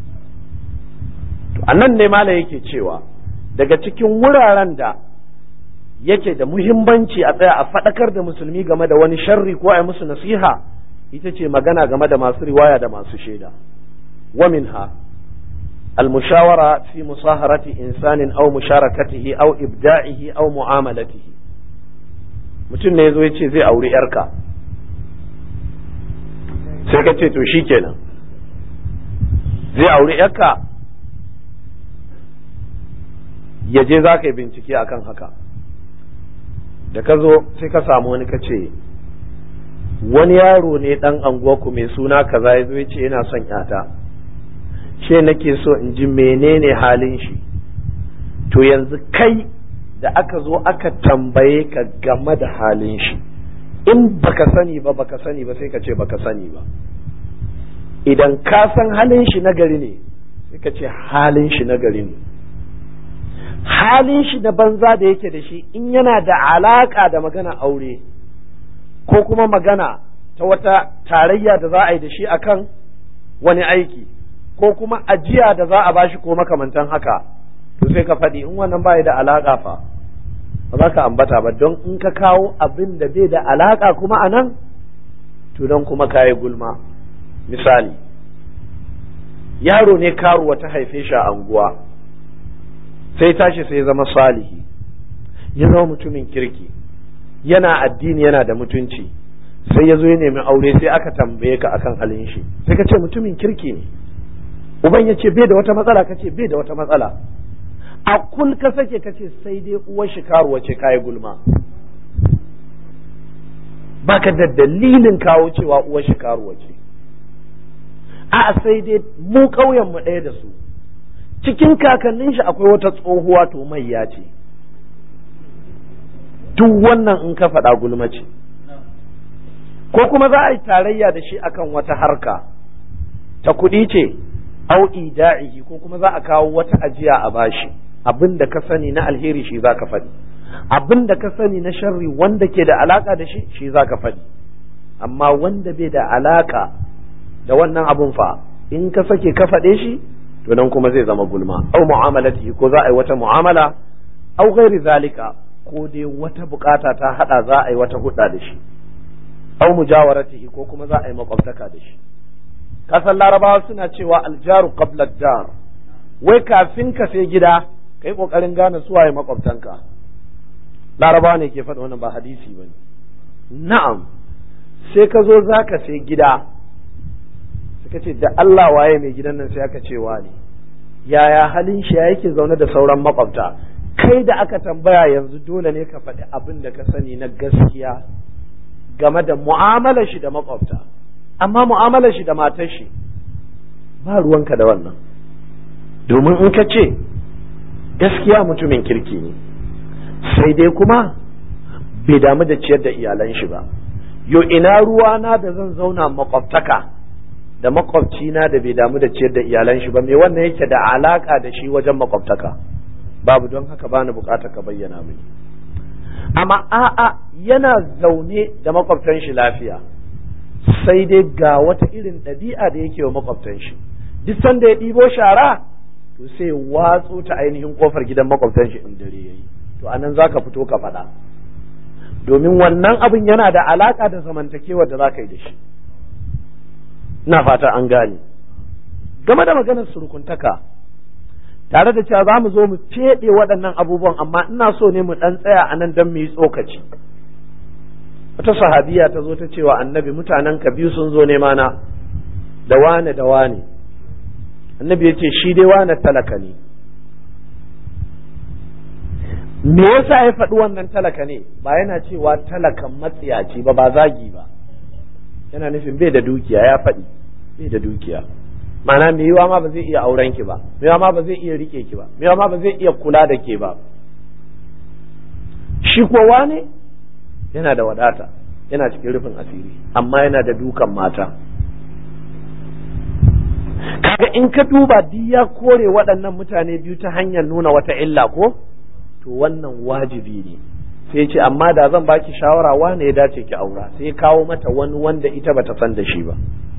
To anan ne mala yake cewa daga cikin wuraren da yake da muhimmanci a tsaya a faɗakar da musulmi game da wani sharri ko a yi musu nasiha, ita ce magana game da masu riwaya da masu shaida. Wa minha المشاورة في مصاهرة إنسان أو مشاركته أو إبداعه أو معاملته. mutum ne yazo yace zai auri yarka, sai ka ce to shikenan zai auri yarka, ya je za ka yi bincike akan haka. Da ka zo sai ka samu wani ka ce wani yaro ne dan anguwarku mai suna kaza yazo yace yana son yata, ce nake so in ji menene halin shi. To yanzu kai da aka zo aka tambaye ka game da halin shi, in baka sani ba sai ka ce baka sani ba. Idan ka san halin shi nagari ne sai ka ce halin shi nagari ne. Halin shi da banza da yake da shi in yana da alaka da magana aure ko kuma magana ta wata tarayya da za a yi da shi akan wani aiki ko kuma ajiya da za a bashi ko makamantan haka, to sai ka faɗi. In wannan bai da alaka fa ba za ka ambata ba, don in ka kawo abin da bai da alaka kuma a nan, to don kuma kayi gulma. Misali, yaro ne karuwa ta haife shi a anguwa, sai tashi sai ya zama salihi, ya zama mutumin kirki, yana addini, yana da mutunci, sai ya zo ya nemi aure, sai aka tambaye ka akan halin shi, sai ka ce mutumin kirki ne. Uban ya ce bai da wata matsala, ka ce bai da wata matsala. A kul ka sake ka ce sai dai uwar shi karuwa ce, kayi gulma. Baka da dalilin kawo cewa uwar shi karuwa ce. A sai dai mu ƙauyen mu ɗaya da su, cikin kakannin shi akwai wata tsohuwa to mai ya ce. Duk wannan in ka faɗa gulma ce. Ko kuma za a yi tarayya da shi akan wata harka ta kuɗi ce, au ida'ihi, ko kuma za a kawo wata ajiya a bashi. Abin da ka sani na alheri shi za ka faɗi, abin da ka sani na sharri wanda ke da alaka da shi za ka faɗi. Amma wanda bai da alaka da wannan abun fa in ka sake ka faɗe shi, to nan kuma zai zama gulma. Au mu'amalatihi, ko za a yi wata mu'amala, au ghairi zalika, ko dai wata bukata ta hada za a yi wata hudda da shi, au mujawaratihi, ko kuma za a yi makwabtaka da shi. Kasan larabawa suna cewa aljaru qabla dar, wai kafin ka sai gida kai kokarin gane su waye makwabtanka. Larabawa ne ke faɗa wannan, ba hadisi bane. Na'am, sai ka zo zaka sai gida, suka ce da Allah waye mai gidan nan, sai aka ce wani. Yaya halin shi, ya yake zaune da sauran makwabta? Kai da aka tambaya yanzu dole ne ka faɗi abin da ka sani na gaskiya game da mu'amalar shi da makwabta. Amma mu'amalar shi da matar shi ba ruwanka da wannan, domin in ka ce gaskiya mutumin kirki ne, sai dai kuma bai damu da ciyar da iyalan shi ba. Yo ina ruwana da zan zauna makwabtaka da makwabcina da bai damu da ciyar da iyalan shi ba, me wannan yake da alaka da shi wajen makwabtaka? Babu, don haka bani bukata ka bayyana mini. Amma a'a, yana zaune da makwabtan shi lafiya, sai dai ga wata irin ɗabi'a da yake wa makwabtan shi. Duk sanda ya ɗibo shara to sai watso ta ainihin kofar gidan makwabtan shi in dare yayi. To anan zaka fito ka faɗa, domin wannan abin yana da alaka da zamantakewar da zaka yi da shi. Ina fata an gane. Game da maganar surukuntaka, tare da cewa za mu zo mu feɗe waɗannan abubuwan, amma ina so ne mu ɗan tsaya a nan don mu yi tsokaci. Wata sahabiya ta zo ta cewa annabi, mutanen ka biyu sun zo nema na, da wane da wane. Annabi ya ce shi dai wane talaka ne. Me yasa ya faɗi wannan talaka ne? Ba yana cewa talakan matsiyaci ba, ba zagi ba. Yana nufin bai da dukiya, ya faɗi bai da dukiya. ma'ana me yiwa ma ba zai iya auren ki ba, me yiwa ma ba zai iya rike ki ba, me yiwa ma ba zai iya kula da ke ba. Shi kowa ne yana da wadata, yana cikin rufin asiri, amma yana da dukan mata. Kaga in ka duba duk ya kore waɗannan mutane biyu ta hanyar nuna wata illa ko, to wannan wajibi ne. Sai ce amma da zan baki shawara wane ya dace ki aura, sai ya kawo mata wani wanda ita bata san da shi ba.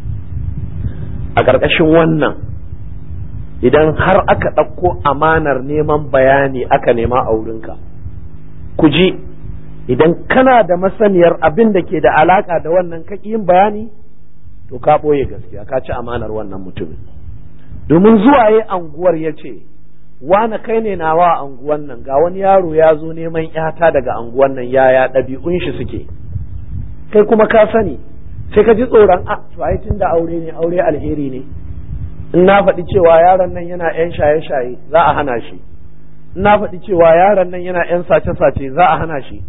A ƙarƙashin wannan, idan har aka ɗauko amanar neman bayani aka nema a wurinka, ku ji, idan kana da masaniyar abin da ke da alaƙa da wannan ka yin bayani, to ka ɓoye gaskiya, ka ci amanar wannan mutumin. Domin zuwa ya anguwar ya ce, wane kai ne nawa a anguwan nan, ga wani yaro ya zo neman ƴata daga anguwan nan, yaya ɗabi'un shi suke, kai kuma ka sani, sai ka ji tsoron to ai tun da aure ne, aure alheri ne, in na faɗi cewa yaron nan yana ƴan shaye-shaye za a hana shi, in na faɗi cewa yaron nan yana ƴan sace-sace za a hana shi,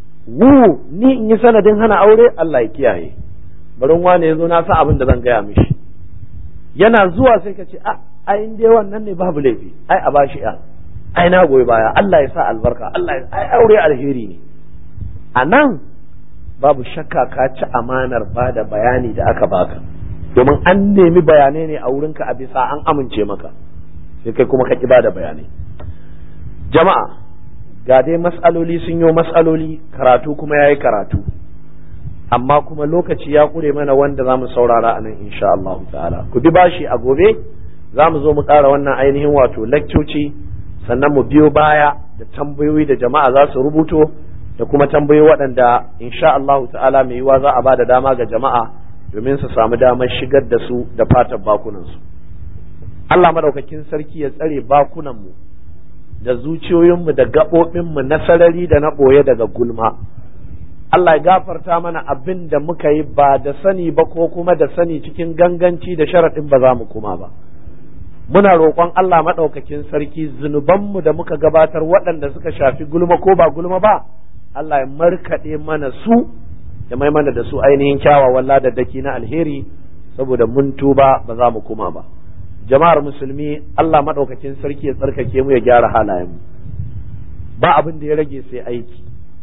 ni in yi sanadin hana aure, Allah ya kiyaye, barin wane ya zo na san abin da zan gaya mishi. Yana zuwa sai ka ce ai in dai wannan ne babu laifi, ai a bashi ai na goyi baya, Allah ya sa albarka, ai aure alheri ne. A nan babu shakka ka ci amanar ba da bayani da aka baka, domin an nemi bayanai ne a wurinka a bisa an amince maka, sai kai kuma ka ki ba da bayanai. Jama'a, ga dai mas'aloli sun yi mas'aloli, karatu kuma ya yi karatu, amma kuma lokaci ya ƙure mana wanda za mu saurara a nan insha Allah ta'ala. Ku bi bashi a gobe, za mu zo mu ƙara wannan ainihin wato lakcoci, sannan mu biyo baya da tambayoyi da jama'a za su rubuto, da kuma tambayoyi waɗanda insha Allah ta'ala mai yiwa za a ba da dama ga jama'a domin su samu damar shigar da su da fatan bakunansu. Allah madaukakin sarki ya tsare bakunanmu da zuciyoyinmu da gaɓoɓinmu na sarari da na ɓoye daga gulma. Allah ya gafarta mana abin da muka yi ba da sani ba ko kuma da sani cikin ganganci da sharaɗin ba za mu kuma ba. Muna roƙon Allah maɗaukakin sarki zunubanmu da muka gabatar waɗanda suka shafi gulma ko ba gulma ba, Allah ya markaɗe mana su ya mai mana da su ainihin kyawawan ladaddaki na alheri, saboda mun tuba ba za mu kuma ba. Jama'ar musulmi, Allah maɗaukakin sarki ya tsarkake mu ya gyara halayenmu. Ba abin da ya rage sai aiki.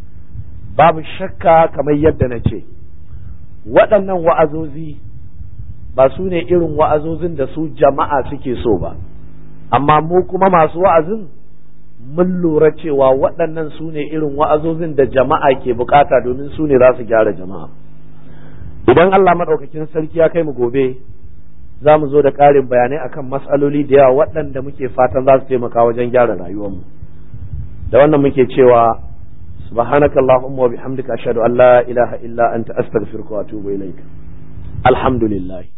Babu shakka kamar yadda na ce, waɗannan wa'azozi ba su ne irin wa'azozin da su jama'a suke so ba, amma mu kuma masu wa'azin mun lura cewa waɗannan su ne irin wa'azozin da jama'a ke bukata, domin su ne za su gyara jama'a. Idan Allah maɗaukakin sarki ya kai mu gobe, za mu zo da ƙarin bayanai akan matsaloli da yawa waɗanda muke fatan za su taimaka wajen gyara rayuwarmu. Da wannan muke cewa سبحانك اللهم وبحمدك أشهد أن لا إله إلا أنت أستغفرك وأتوب إليك. الحمد لله.